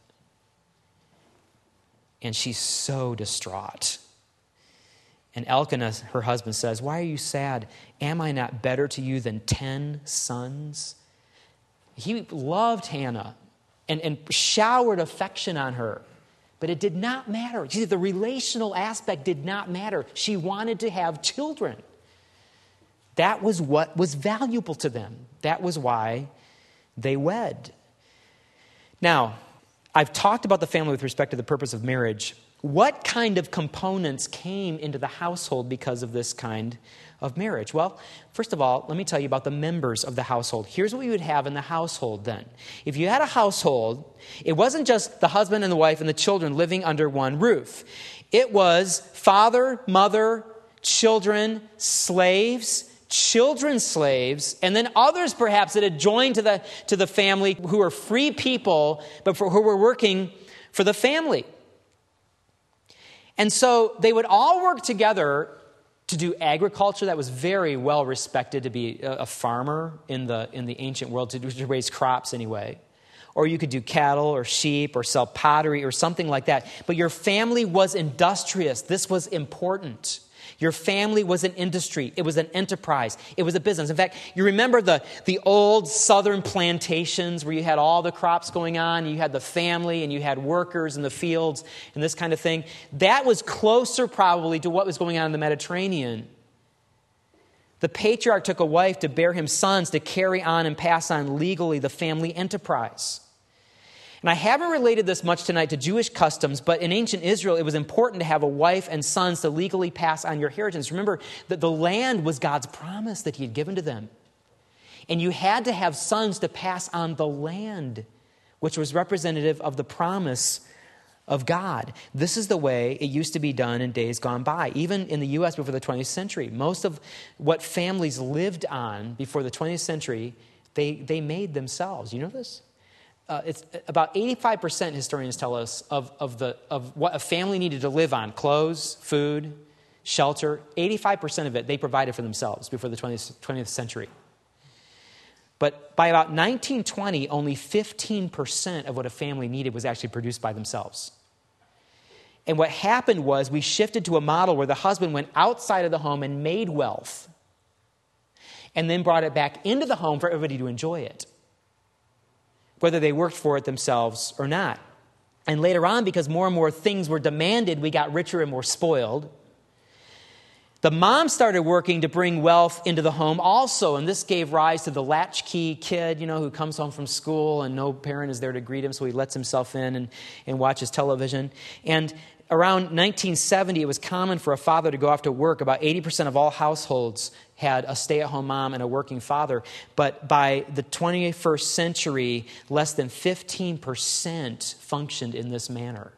And she's so distraught. And Elkanah, her husband, says, why are you sad? Am I not better to you than ten sons? He loved Hannah and, and showered affection on her. But it did not matter. See, the relational aspect did not matter. She wanted to have children. That was what was valuable to them. That was why they wed. Now, I've talked about the family with respect to the purpose of marriage. What kind of components came into the household because of this kind of marriage? Well, first of all, let me tell you about the members of the household. Here's what we would have in the household then. If you had a household, it wasn't just the husband and the wife and the children living under one roof. It was father, mother, children, slaves, children slaves, and then others perhaps that had joined to the, to the family who were free people, but for, who were working for the family. And so they would all work together to do agriculture. That was very well respected, to be a farmer in the in the ancient world, to, to raise crops anyway. Or you could do cattle or sheep or sell pottery or something like that. But your family was industrious. This was important. Your family was an industry. It was an enterprise. It was a business. In fact, you remember the, the old southern plantations where you had all the crops going on, and you had the family, and you had workers in the fields, and this kind of thing. That was closer probably to what was going on in the Mediterranean. The patriarch took a wife to bear him sons to carry on and pass on legally the family enterprise. And I haven't related this much tonight to Jewish customs, but in ancient Israel, it was important to have a wife and sons to legally pass on your inheritance. Remember that the land was God's promise that he had given to them. And you had to have sons to pass on the land, which was representative of the promise of God. This is the way it used to be done in days gone by, even in the U S before the twentieth century. Most of what families lived on before the twentieth century, they, they made themselves. You know this? Uh, it's about eighty-five percent, historians tell us, of, of, the, of what a family needed to live on, clothes, food, shelter, eighty-five percent of it they provided for themselves before the twentieth, twentieth century. But by about nineteen twenty, only fifteen percent of what a family needed was actually produced by themselves. And what happened was we shifted to a model where the husband went outside of the home and made wealth and then brought it back into the home for everybody to enjoy it, whether they worked for it themselves or not. And later on, because more and more things were demanded, we got richer and more spoiled. The mom started working to bring wealth into the home also, and this gave rise to the latchkey kid, you know, who comes home from school and no parent is there to greet him, so he lets himself in and, and watches television. And around nineteen seventy, it was common for a father to go off to work. About eighty percent of all households had a stay-at-home mom and a working father. But by the twenty-first century, less than fifteen percent functioned in this manner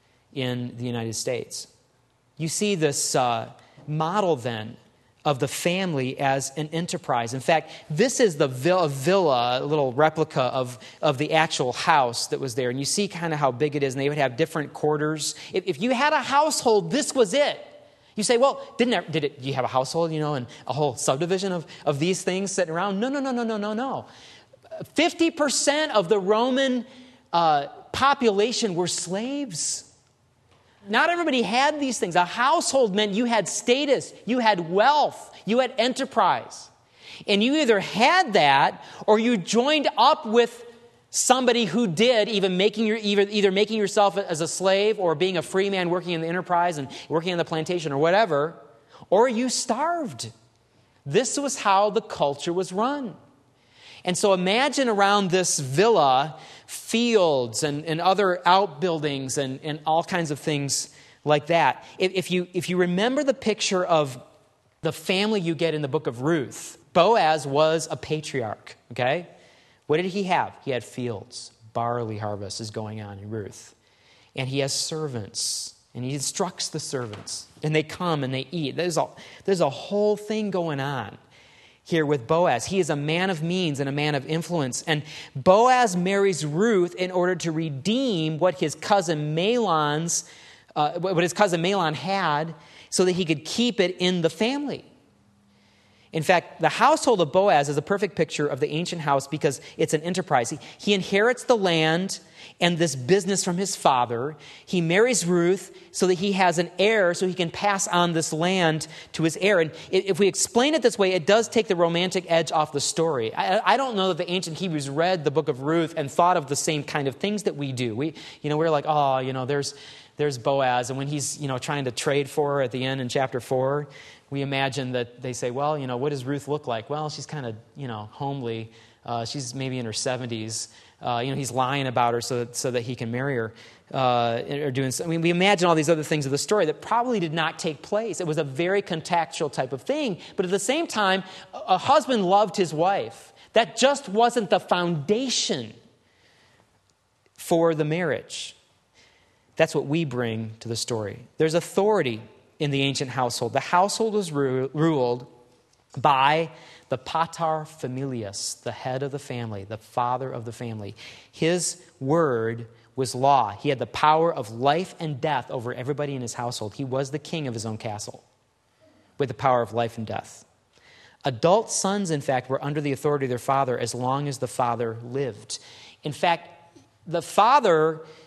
in the United States. You see this uh, model then of the family as an enterprise. In fact, this is the villa, villa, a little replica of, of the actual house that was there. And you see kind of how big it is, and they would have different quarters. If, if you had a household, this was it. You say, well, didn't did it? Do you have a household, you know, and a whole subdivision of, of these things sitting around? No, no, no, no, no, no, no. fifty percent of the Roman uh, population were slaves. Not everybody had these things. A household meant you had status, you had wealth, you had enterprise. And you either had that or you joined up with somebody who did, even making your, either, either making yourself as a slave or being a free man working in the enterprise and working on the plantation or whatever, or you starved. This was how the culture was run. And so imagine around this villa, fields and, and other outbuildings and, and all kinds of things like that. If, if you, if you remember the picture of the family you get in the book of Ruth, Boaz was a patriarch, okay? What did he have? He had fields. Barley harvest is going on in Ruth. And he has servants. And he instructs the servants. And they come and they eat. There's a, there's a whole thing going on here with Boaz. He is a man of means and a man of influence. And Boaz marries Ruth in order to redeem what his cousin Mahlon's, uh, what his cousin Mahlon had, so that he could keep it in the family. In fact, the household of Boaz is a perfect picture of the ancient house because it's an enterprise. He, he inherits the land and this business from his father. He marries Ruth so that he has an heir so he can pass on this land to his heir. And if we explain it this way, it does take the romantic edge off the story. I, I don't know that the ancient Hebrews read the book of Ruth and thought of the same kind of things that we do. We, you know, we're like, oh, you know, there's there's Boaz. And when he's, you know, trying to trade for her at the end in chapter four, we imagine that they say, well, you know, what does Ruth look like? Well, she's kind of, you know, homely. Uh, she's maybe in her seventies. Uh, you know, he's lying about her so that, so that he can marry her. Uh, or doing. I mean, we imagine all these other things of the story that probably did not take place. It was a very contextual type of thing. But at the same time, a husband loved his wife. That just wasn't the foundation for the marriage. That's what we bring to the story. There's authority in the ancient household. The household was ru- ruled by the pater familias, the head of the family, the father of the family. His word was law. He had the power of life and death over everybody in his household. He was the king of his own castle with the power of life and death. Adult sons, in fact, were under the authority of their father as long as the father lived. In fact, the father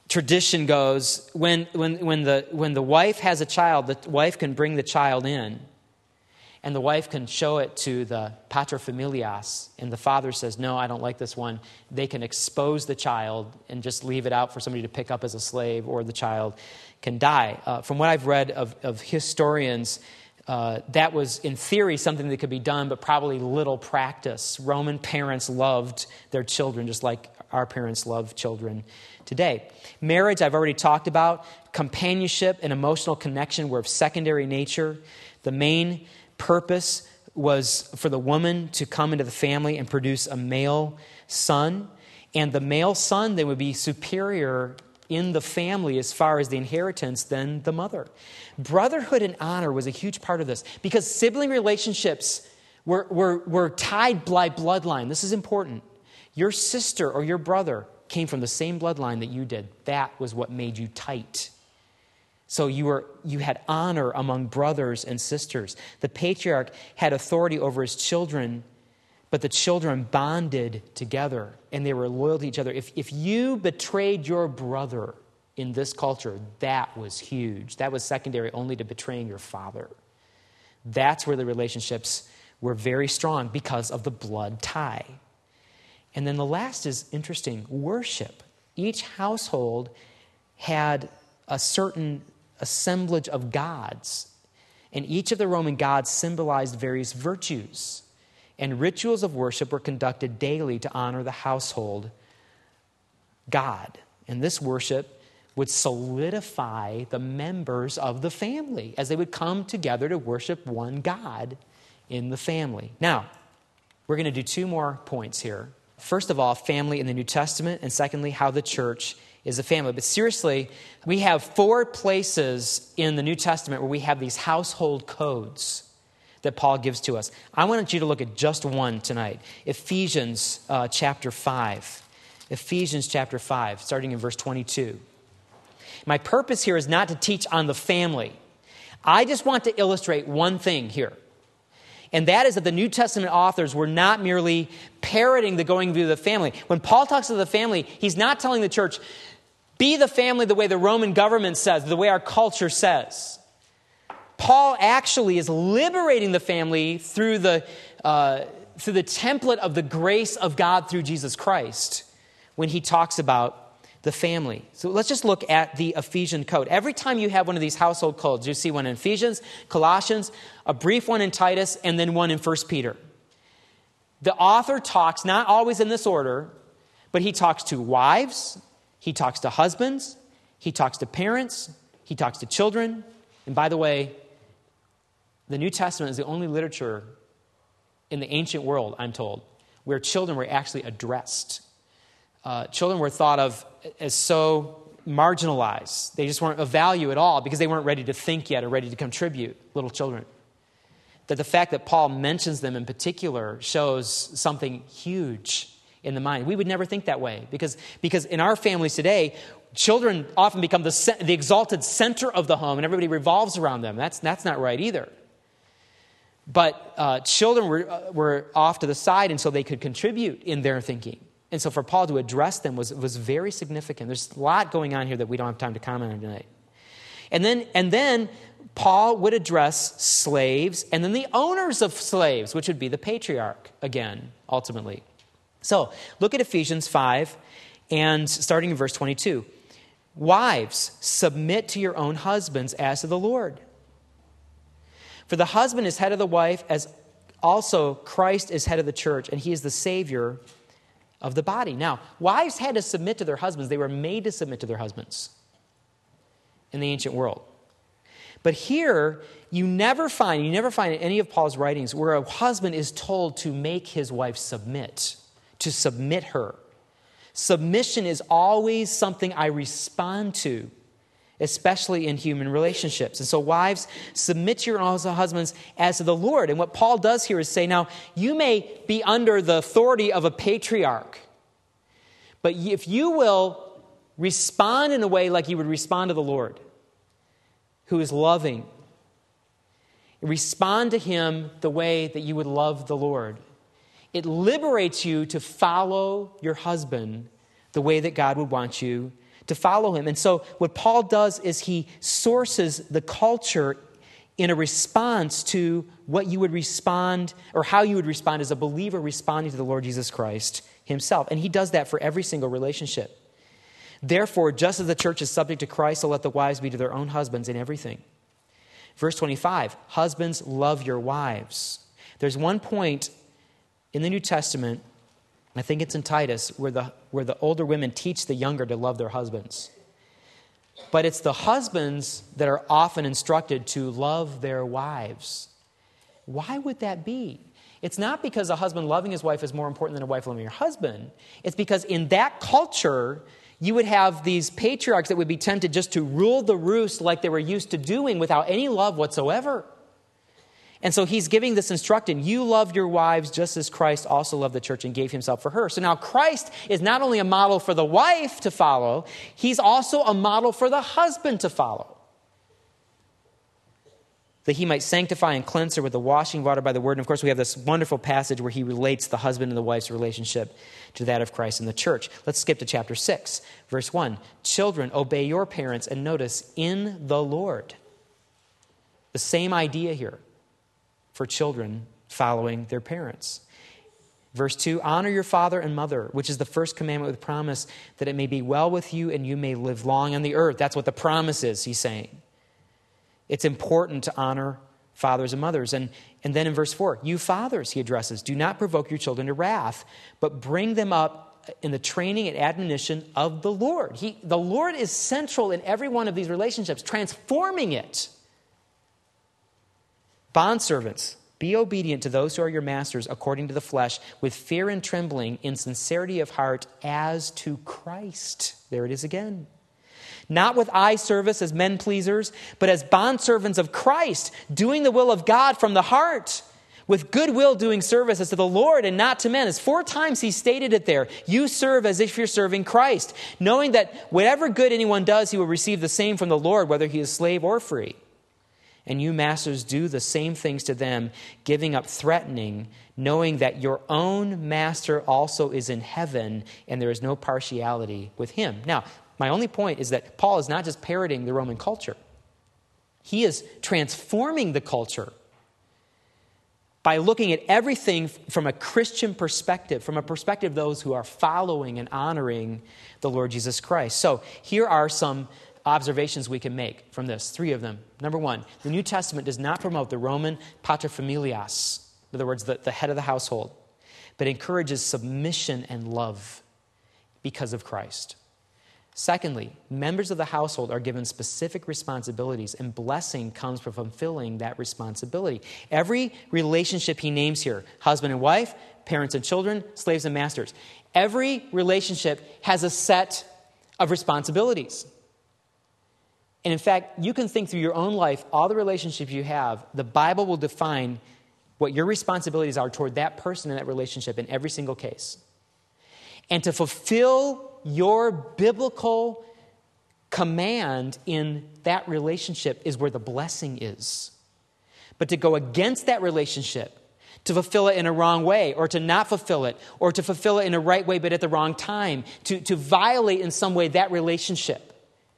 tradition goes, when, when, when, the, when the wife has a child, the wife can bring the child in, and the wife can show it to the paterfamilias, and the father says, no, I don't like this one. They can expose the child and just leave it out for somebody to pick up as a slave, or the child can die. Uh, from what I've read of, of historians, uh, that was, in theory, something that could be done, but probably little practice. Roman parents loved their children just like our parents love children today. Marriage, I've already talked about. Companionship and emotional connection were of secondary nature. The main purpose was for the woman to come into the family and produce a male son. And the male son then would be superior in the family as far as the inheritance than the mother. Brotherhood and honor was a huge part of this because sibling relationships were, were, were tied by bloodline. This is important. Your sister or your brother came from the same bloodline that you did. That was what made you tight. So you were you had honor among brothers and sisters. The patriarch had authority over his children, but the children bonded together and they were loyal to each other. If, if you betrayed your brother in this culture, that was huge. That was secondary only to betraying your father. That's where the relationships were very strong because of the blood tie. And then the last is interesting, worship. Each household had a certain assemblage of gods, and each of the Roman gods symbolized various virtues. And rituals of worship were conducted daily to honor the household god. And this worship would solidify the members of the family as they would come together to worship one God in the family. Now, we're going to do two more points here. First of all, family in the New Testament, and secondly, how the church is a family. But seriously, we have four places in the New Testament where we have these household codes that Paul gives to us. I want you to look at just one tonight. Ephesians uh, chapter five. Ephesians chapter five, starting in verse twenty-two. My purpose here is not to teach on the family. I just want to illustrate one thing here. And that is that the New Testament authors were not merely parroting the going view of the family. When Paul talks to the family, he's not telling the church, be the family the way the Roman government says, the way our culture says. Paul actually is liberating the family through the, uh, through the template of the grace of God through Jesus Christ when he talks about the family. So let's just look at the Ephesian code. Every time you have one of these household codes, you see one in Ephesians, Colossians, a brief one in Titus, and then one in First Peter. The author talks, not always in this order, but he talks to wives, he talks to husbands, he talks to parents, he talks to children. And by the way, the New Testament is the only literature in the ancient world, I'm told, where children were actually addressed. Uh, children were thought of as so marginalized. They just weren't of value at all because they weren't ready to think yet or ready to contribute, little children. That the fact that Paul mentions them in particular shows something huge in the mind. We would never think that way because, because in our families today, children often become the, the exalted center of the home and everybody revolves around them. That's, that's not right either. But uh, children were, uh, were off to the side and so they could contribute in their thinking. And so for Paul to address them was, was very significant. There's a lot going on here that we don't have time to comment on tonight. And then, and then Paul would address slaves and then the owners of slaves, which would be the patriarch again, ultimately. So look at Ephesians five and starting in verse twenty-two. Wives, submit to your own husbands as to the Lord. For the husband is head of the wife, as also Christ is head of the church, and he is the Savior of the body. Now, wives had to submit to their husbands. They were made to submit to their husbands in the ancient world. But here, you never find, you never find in any of Paul's writings where a husband is told to make his wife submit, to submit her. Submission is always something I respond to, especially in human relationships. And so wives, submit to your own husbands as to the Lord. And what Paul does here is say, now, you may be under the authority of a patriarch, but if you will respond in a way like you would respond to the Lord, who is loving, respond to him the way that you would love the Lord, it liberates you to follow your husband the way that God would want you to follow him. And so what Paul does is he sources the culture in a response to what you would respond, or how you would respond as a believer responding to the Lord Jesus Christ himself. And he does that for every single relationship. Therefore, just as the church is subject to Christ, so let the wives be to their own husbands in everything. Verse twenty-five, husbands, love your wives. There's one point in the New Testament, I think it's in Titus, where the, where the older women teach the younger to love their husbands. But it's the husbands that are often instructed to love their wives. Why would that be? It's not because a husband loving his wife is more important than a wife loving her husband. It's because in that culture, you would have these patriarchs that would be tempted just to rule the roost like they were used to doing without any love whatsoever. And so he's giving this instruction, you love your wives just as Christ also loved the church and gave himself for her. So now Christ is not only a model for the wife to follow, he's also a model for the husband to follow. That he might sanctify and cleanse her with the washing water by the word. And of course, we have this wonderful passage where he relates the husband and the wife's relationship to that of Christ and the church. Let's skip to chapter six, verse one. Children, obey your parents, and notice, in the Lord. The same idea here for children following their parents. Verse two, honor your father and mother, which is the first commandment with promise, that it may be well with you and you may live long on the earth. That's what the promise is, he's saying. It's important to honor fathers and mothers. And, and then in verse four, you fathers, he addresses, do not provoke your children to wrath, but bring them up in the training and admonition of the Lord. He, the Lord is central in every one of these relationships, transforming it. Bondservants, be obedient to those who are your masters according to the flesh, with fear and trembling, in sincerity of heart, as to Christ. There it is again. Not with eye service as men pleasers, but as bondservants of Christ, doing the will of God from the heart, with goodwill doing service as to the Lord and not to men. As four times he stated it there. You serve as if you're serving Christ, knowing that whatever good anyone does, he will receive the same from the Lord, whether he is slave or free. And you masters do the same things to them, giving up threatening, knowing that your own master also is in heaven, and there is no partiality with him. Now, my only point is that Paul is not just parroting the Roman culture. He is transforming the culture by looking at everything from a Christian perspective, from a perspective of those who are following and honoring the Lord Jesus Christ. So here are some observations we can make from this, three of them. Number one, the New Testament does not promote the Roman paterfamilias, in other words, the, the head of the household, but encourages submission and love because of Christ. Secondly, members of the household are given specific responsibilities, and blessing comes from fulfilling that responsibility. Every relationship he names here, husband and wife, parents and children, slaves and masters, every relationship has a set of responsibilities. And in fact, you can think through your own life, all the relationships you have, the Bible will define what your responsibilities are toward that person in that relationship in every single case. And to fulfill your biblical command in that relationship is where the blessing is. But to go against that relationship, to fulfill it in a wrong way, or to not fulfill it, or to fulfill it in a right way but at the wrong time, to, to violate in some way that relationship,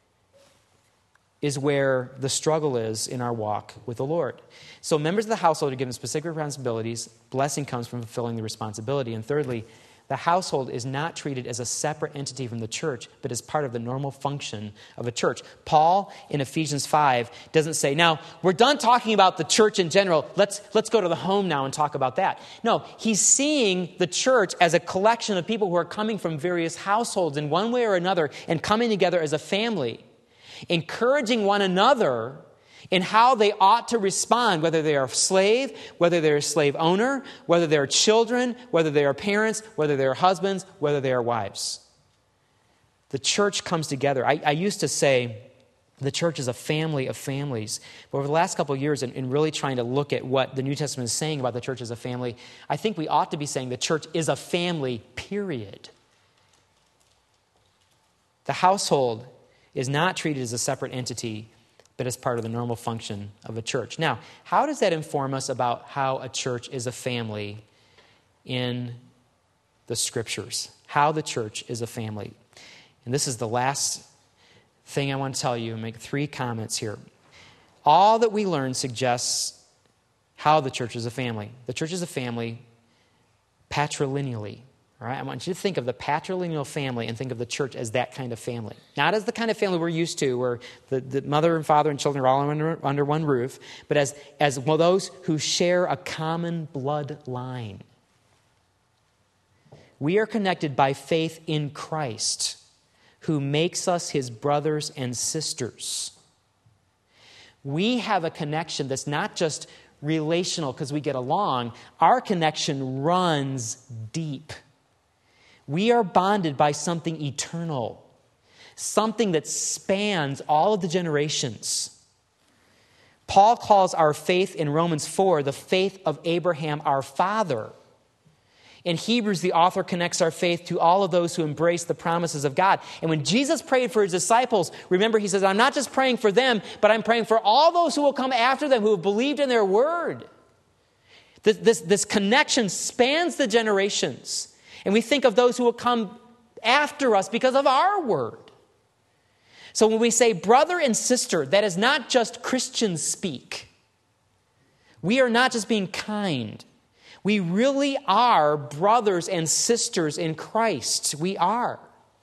is where the struggle is in our walk with the Lord. So members of the household are given specific responsibilities. Blessing comes from fulfilling the responsibility. And thirdly, the household is not treated as a separate entity from the church, but as part of the normal function of a church. Paul, in Ephesians five, doesn't say, now, we're done talking about the church in general. Let's, let's go to the home now and talk about that. No, he's seeing the church as a collection of people who are coming from various households in one way or another and coming together as a family, encouraging one another in how they ought to respond, whether they are a slave, whether they're a slave owner, whether they're children, whether they are parents, whether they're husbands, whether they are wives. The church comes together. I, I used to say the church is a family of families. But over the last couple of years, in, in really trying to look at what the New Testament is saying about the church as a family, I think we ought to be saying the church is a family, period. The household is not treated as a separate entity, but as part of the normal function of a church. Now, how does that inform us about how a church is a family in the Scriptures? How the church is a family. And this is the last thing I want to tell you and make three comments here. All that we learn suggests how the church is a family. The church is a family patrilineally. All right? I want you to think of the patrilineal family and think of the church as that kind of family. Not as the kind of family we're used to, where the, the mother and father and children are all under, under one roof, but as, as well, those who share a common bloodline. We are connected by faith in Christ, who makes us his brothers and sisters. We have a connection that's not just relational because we get along. Our connection runs deep. We are bonded by something eternal, something that spans all of the generations. Paul calls our faith in Romans four the faith of Abraham, our father. In Hebrews, the author connects our faith to all of those who embrace the promises of God. And when Jesus prayed for his disciples, remember, he says, I'm not just praying for them, but I'm praying for all those who will come after them, who have believed in their word. This, this, this connection spans the generations. And we think of those who will come after us because of our word. So when we say brother and sister, that is not just Christian speak. We are not just being kind. We really are brothers and sisters in Christ. We are.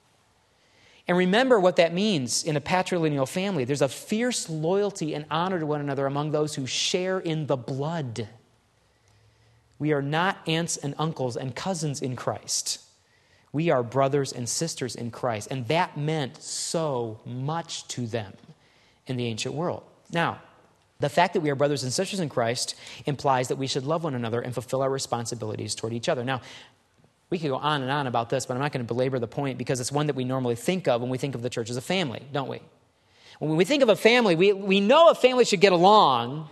And remember what that means in a patrilineal family. There's a fierce loyalty and honor to one another among those who share in the blood. We are not aunts and uncles and cousins in Christ. We are brothers and sisters in Christ. And that meant so much to them in the ancient world. Now, the fact that we are brothers and sisters in Christ implies that we should love one another and fulfill our responsibilities toward each other. Now, we could go on and on about this, but I'm not going to belabor the point because it's one that we normally think of when we think of the church as a family, don't we? When we think of a family, we, we know a family should get along,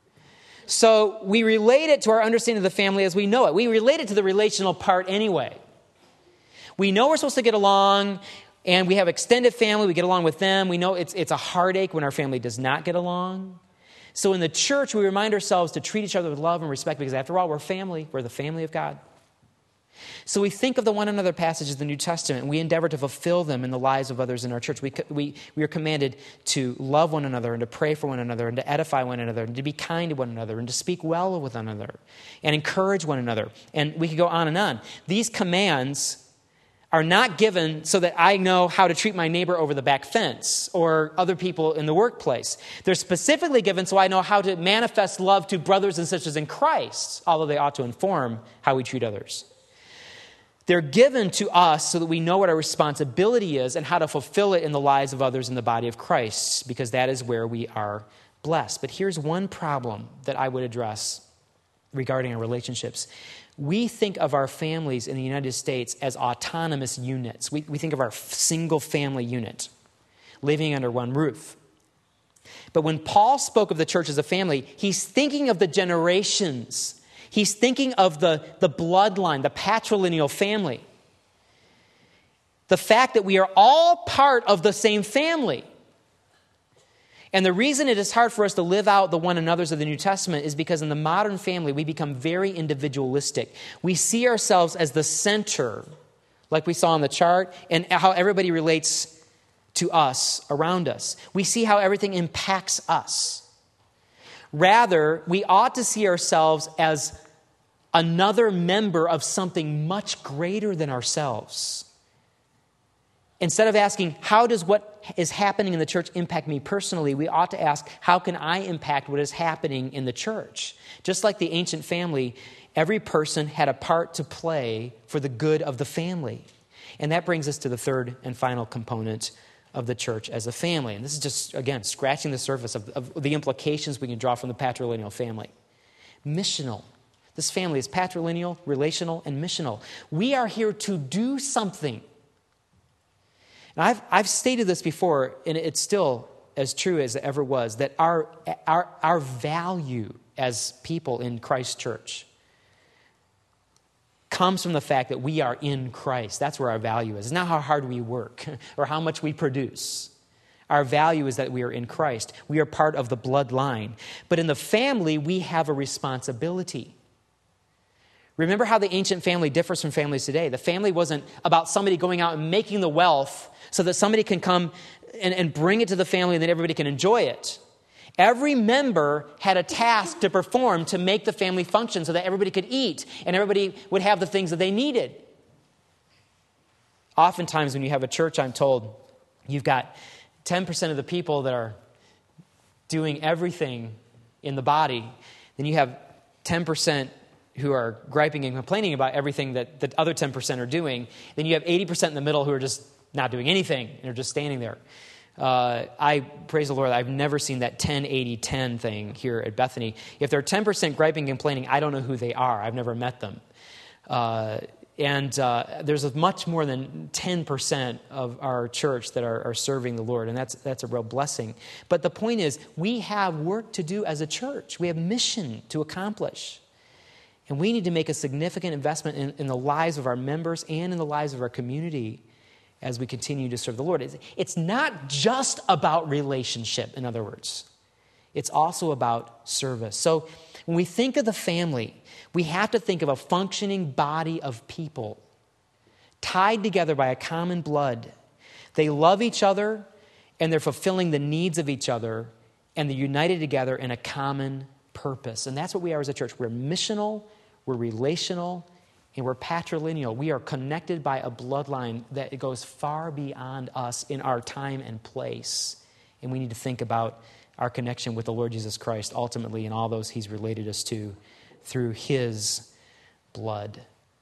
so we relate it to our understanding of the family as we know it. We relate it to the relational part anyway. We know we're supposed to get along, and we have extended family. We get along with them. We know it's, it's a heartache when our family does not get along. So in the church, we remind ourselves to treat each other with love and respect because after all, we're family. We're the family of God. So we think of the one another passages of the New Testament, and we endeavor to fulfill them in the lives of others in our church. We, we, we are commanded to love one another and to pray for one another and to edify one another and to be kind to one another and to speak well with one another and encourage one another. And we could go on and on. These commands are not given so that I know how to treat my neighbor over the back fence or other people in the workplace. They're specifically given so I know how to manifest love to brothers and sisters in Christ, although they ought to inform how we treat others. They're given to us so that we know what our responsibility is and how to fulfill it in the lives of others in the body of Christ, because that is where we are blessed. But here's one problem that I would address regarding our relationships. We think of our families in the United States as autonomous units. We, we think of our single family unit living under one roof. But when Paul spoke of the church as a family, he's thinking of the generations. He's thinking of the, the bloodline, the patrilineal family. The fact that we are all part of the same family. And the reason it is hard for us to live out the one another's of the New Testament is because in the modern family, we become very individualistic. We see ourselves as the center, like we saw on the chart, and how everybody relates to us around us. We see how everything impacts us. Rather, we ought to see ourselves as another member of something much greater than ourselves. Instead of asking, how does what is happening in the church impact me personally, we ought to ask, how can I impact what is happening in the church? Just like the ancient family, every person had a part to play for the good of the family. And that brings us to the third and final component of the church as a family. And this is just, again, scratching the surface of, of the implications we can draw from the patrilineal family. Missional. This family is patrilineal, relational, and missional. We are here to do something. And I've, I've stated this before, and it's still as true as it ever was, that our, our, our value as people in Christ's church comes from the fact that we are in Christ. That's where our value is. It's not how hard we work or how much we produce. Our value is that we are in Christ. We are part of the bloodline. But in the family, we have a responsibility. Remember how the ancient family differs from families today. The family wasn't about somebody going out and making the wealth so that somebody can come and, and bring it to the family and then everybody can enjoy it. Every member had a task to perform to make the family function so that everybody could eat and everybody would have the things that they needed. Oftentimes when you have a church, I'm told, you've got ten percent of the people that are doing everything in the body. Then you have ten percent who are griping and complaining about everything that the other ten percent are doing. Then you have eighty percent in the middle who are just not doing anything and are just standing there. Uh, I praise the Lord, I've never seen that ten eighty ten thing here at Bethany. If they're ten percent griping and complaining, I don't know who they are. I've never met them. Uh, and uh, there's much more than ten percent of our church that are, are serving the Lord, and that's that's a real blessing. But the point is, we have work to do as a church. We have mission to accomplish. And we need to make a significant investment in, in the lives of our members and in the lives of our community as we continue to serve the Lord. It's, it's not just about relationship, in other words. It's also about service. So when we think of the family, we have to think of a functioning body of people tied together by a common blood. They love each other, and they're fulfilling the needs of each other, and they're united together in a common purpose. And that's what we are as a church. We're missional, we're relational, and we're patrilineal. We are connected by a bloodline that goes far beyond us in our time and place. And we need to think about our connection with the Lord Jesus Christ ultimately and all those he's related us to through his blood.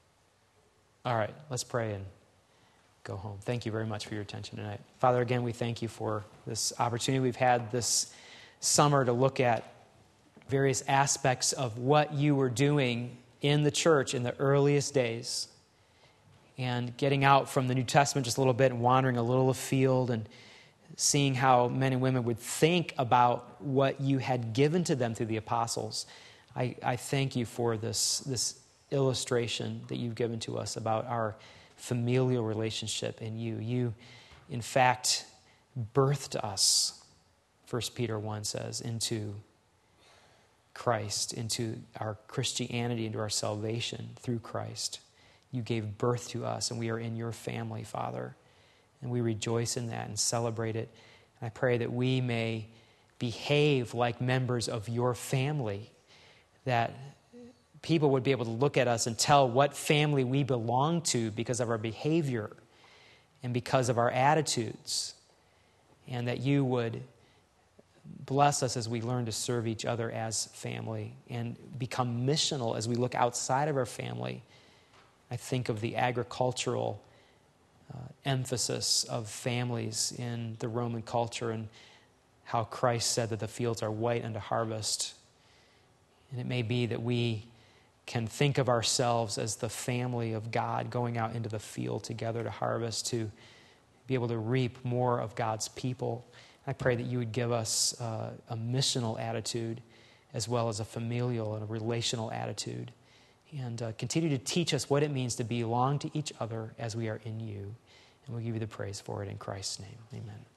All right, let's pray and go home. Thank you very much for your attention tonight. Father, again, we thank you for this opportunity we've had this summer to look at various aspects of what you were doing in the church in the earliest days, and getting out from the New Testament just a little bit and wandering a little afield and seeing how men and women would think about what you had given to them through the apostles. I, I thank you for this, this illustration that you've given to us about our familial relationship in you. You, in fact, birthed us, First Peter one says, into Christ, into our Christianity, into our salvation through Christ. You gave birth to us, and we are in your family, Father. And we rejoice in that and celebrate it. And I pray that we may behave like members of your family, that people would be able to look at us and tell what family we belong to because of our behavior and because of our attitudes, and that you would bless us as we learn to serve each other as family and become missional as we look outside of our family. I think of the agricultural uh, emphasis of families in the Roman culture and how Christ said that the fields are white unto harvest. And it may be that we can think of ourselves as the family of God going out into the field together to harvest, to be able to reap more of God's people. I pray that you would give us uh, a missional attitude as well as a familial and a relational attitude, and uh, continue to teach us what it means to belong to each other as we are in you. And we'll give you the praise for it in Christ's name. Amen.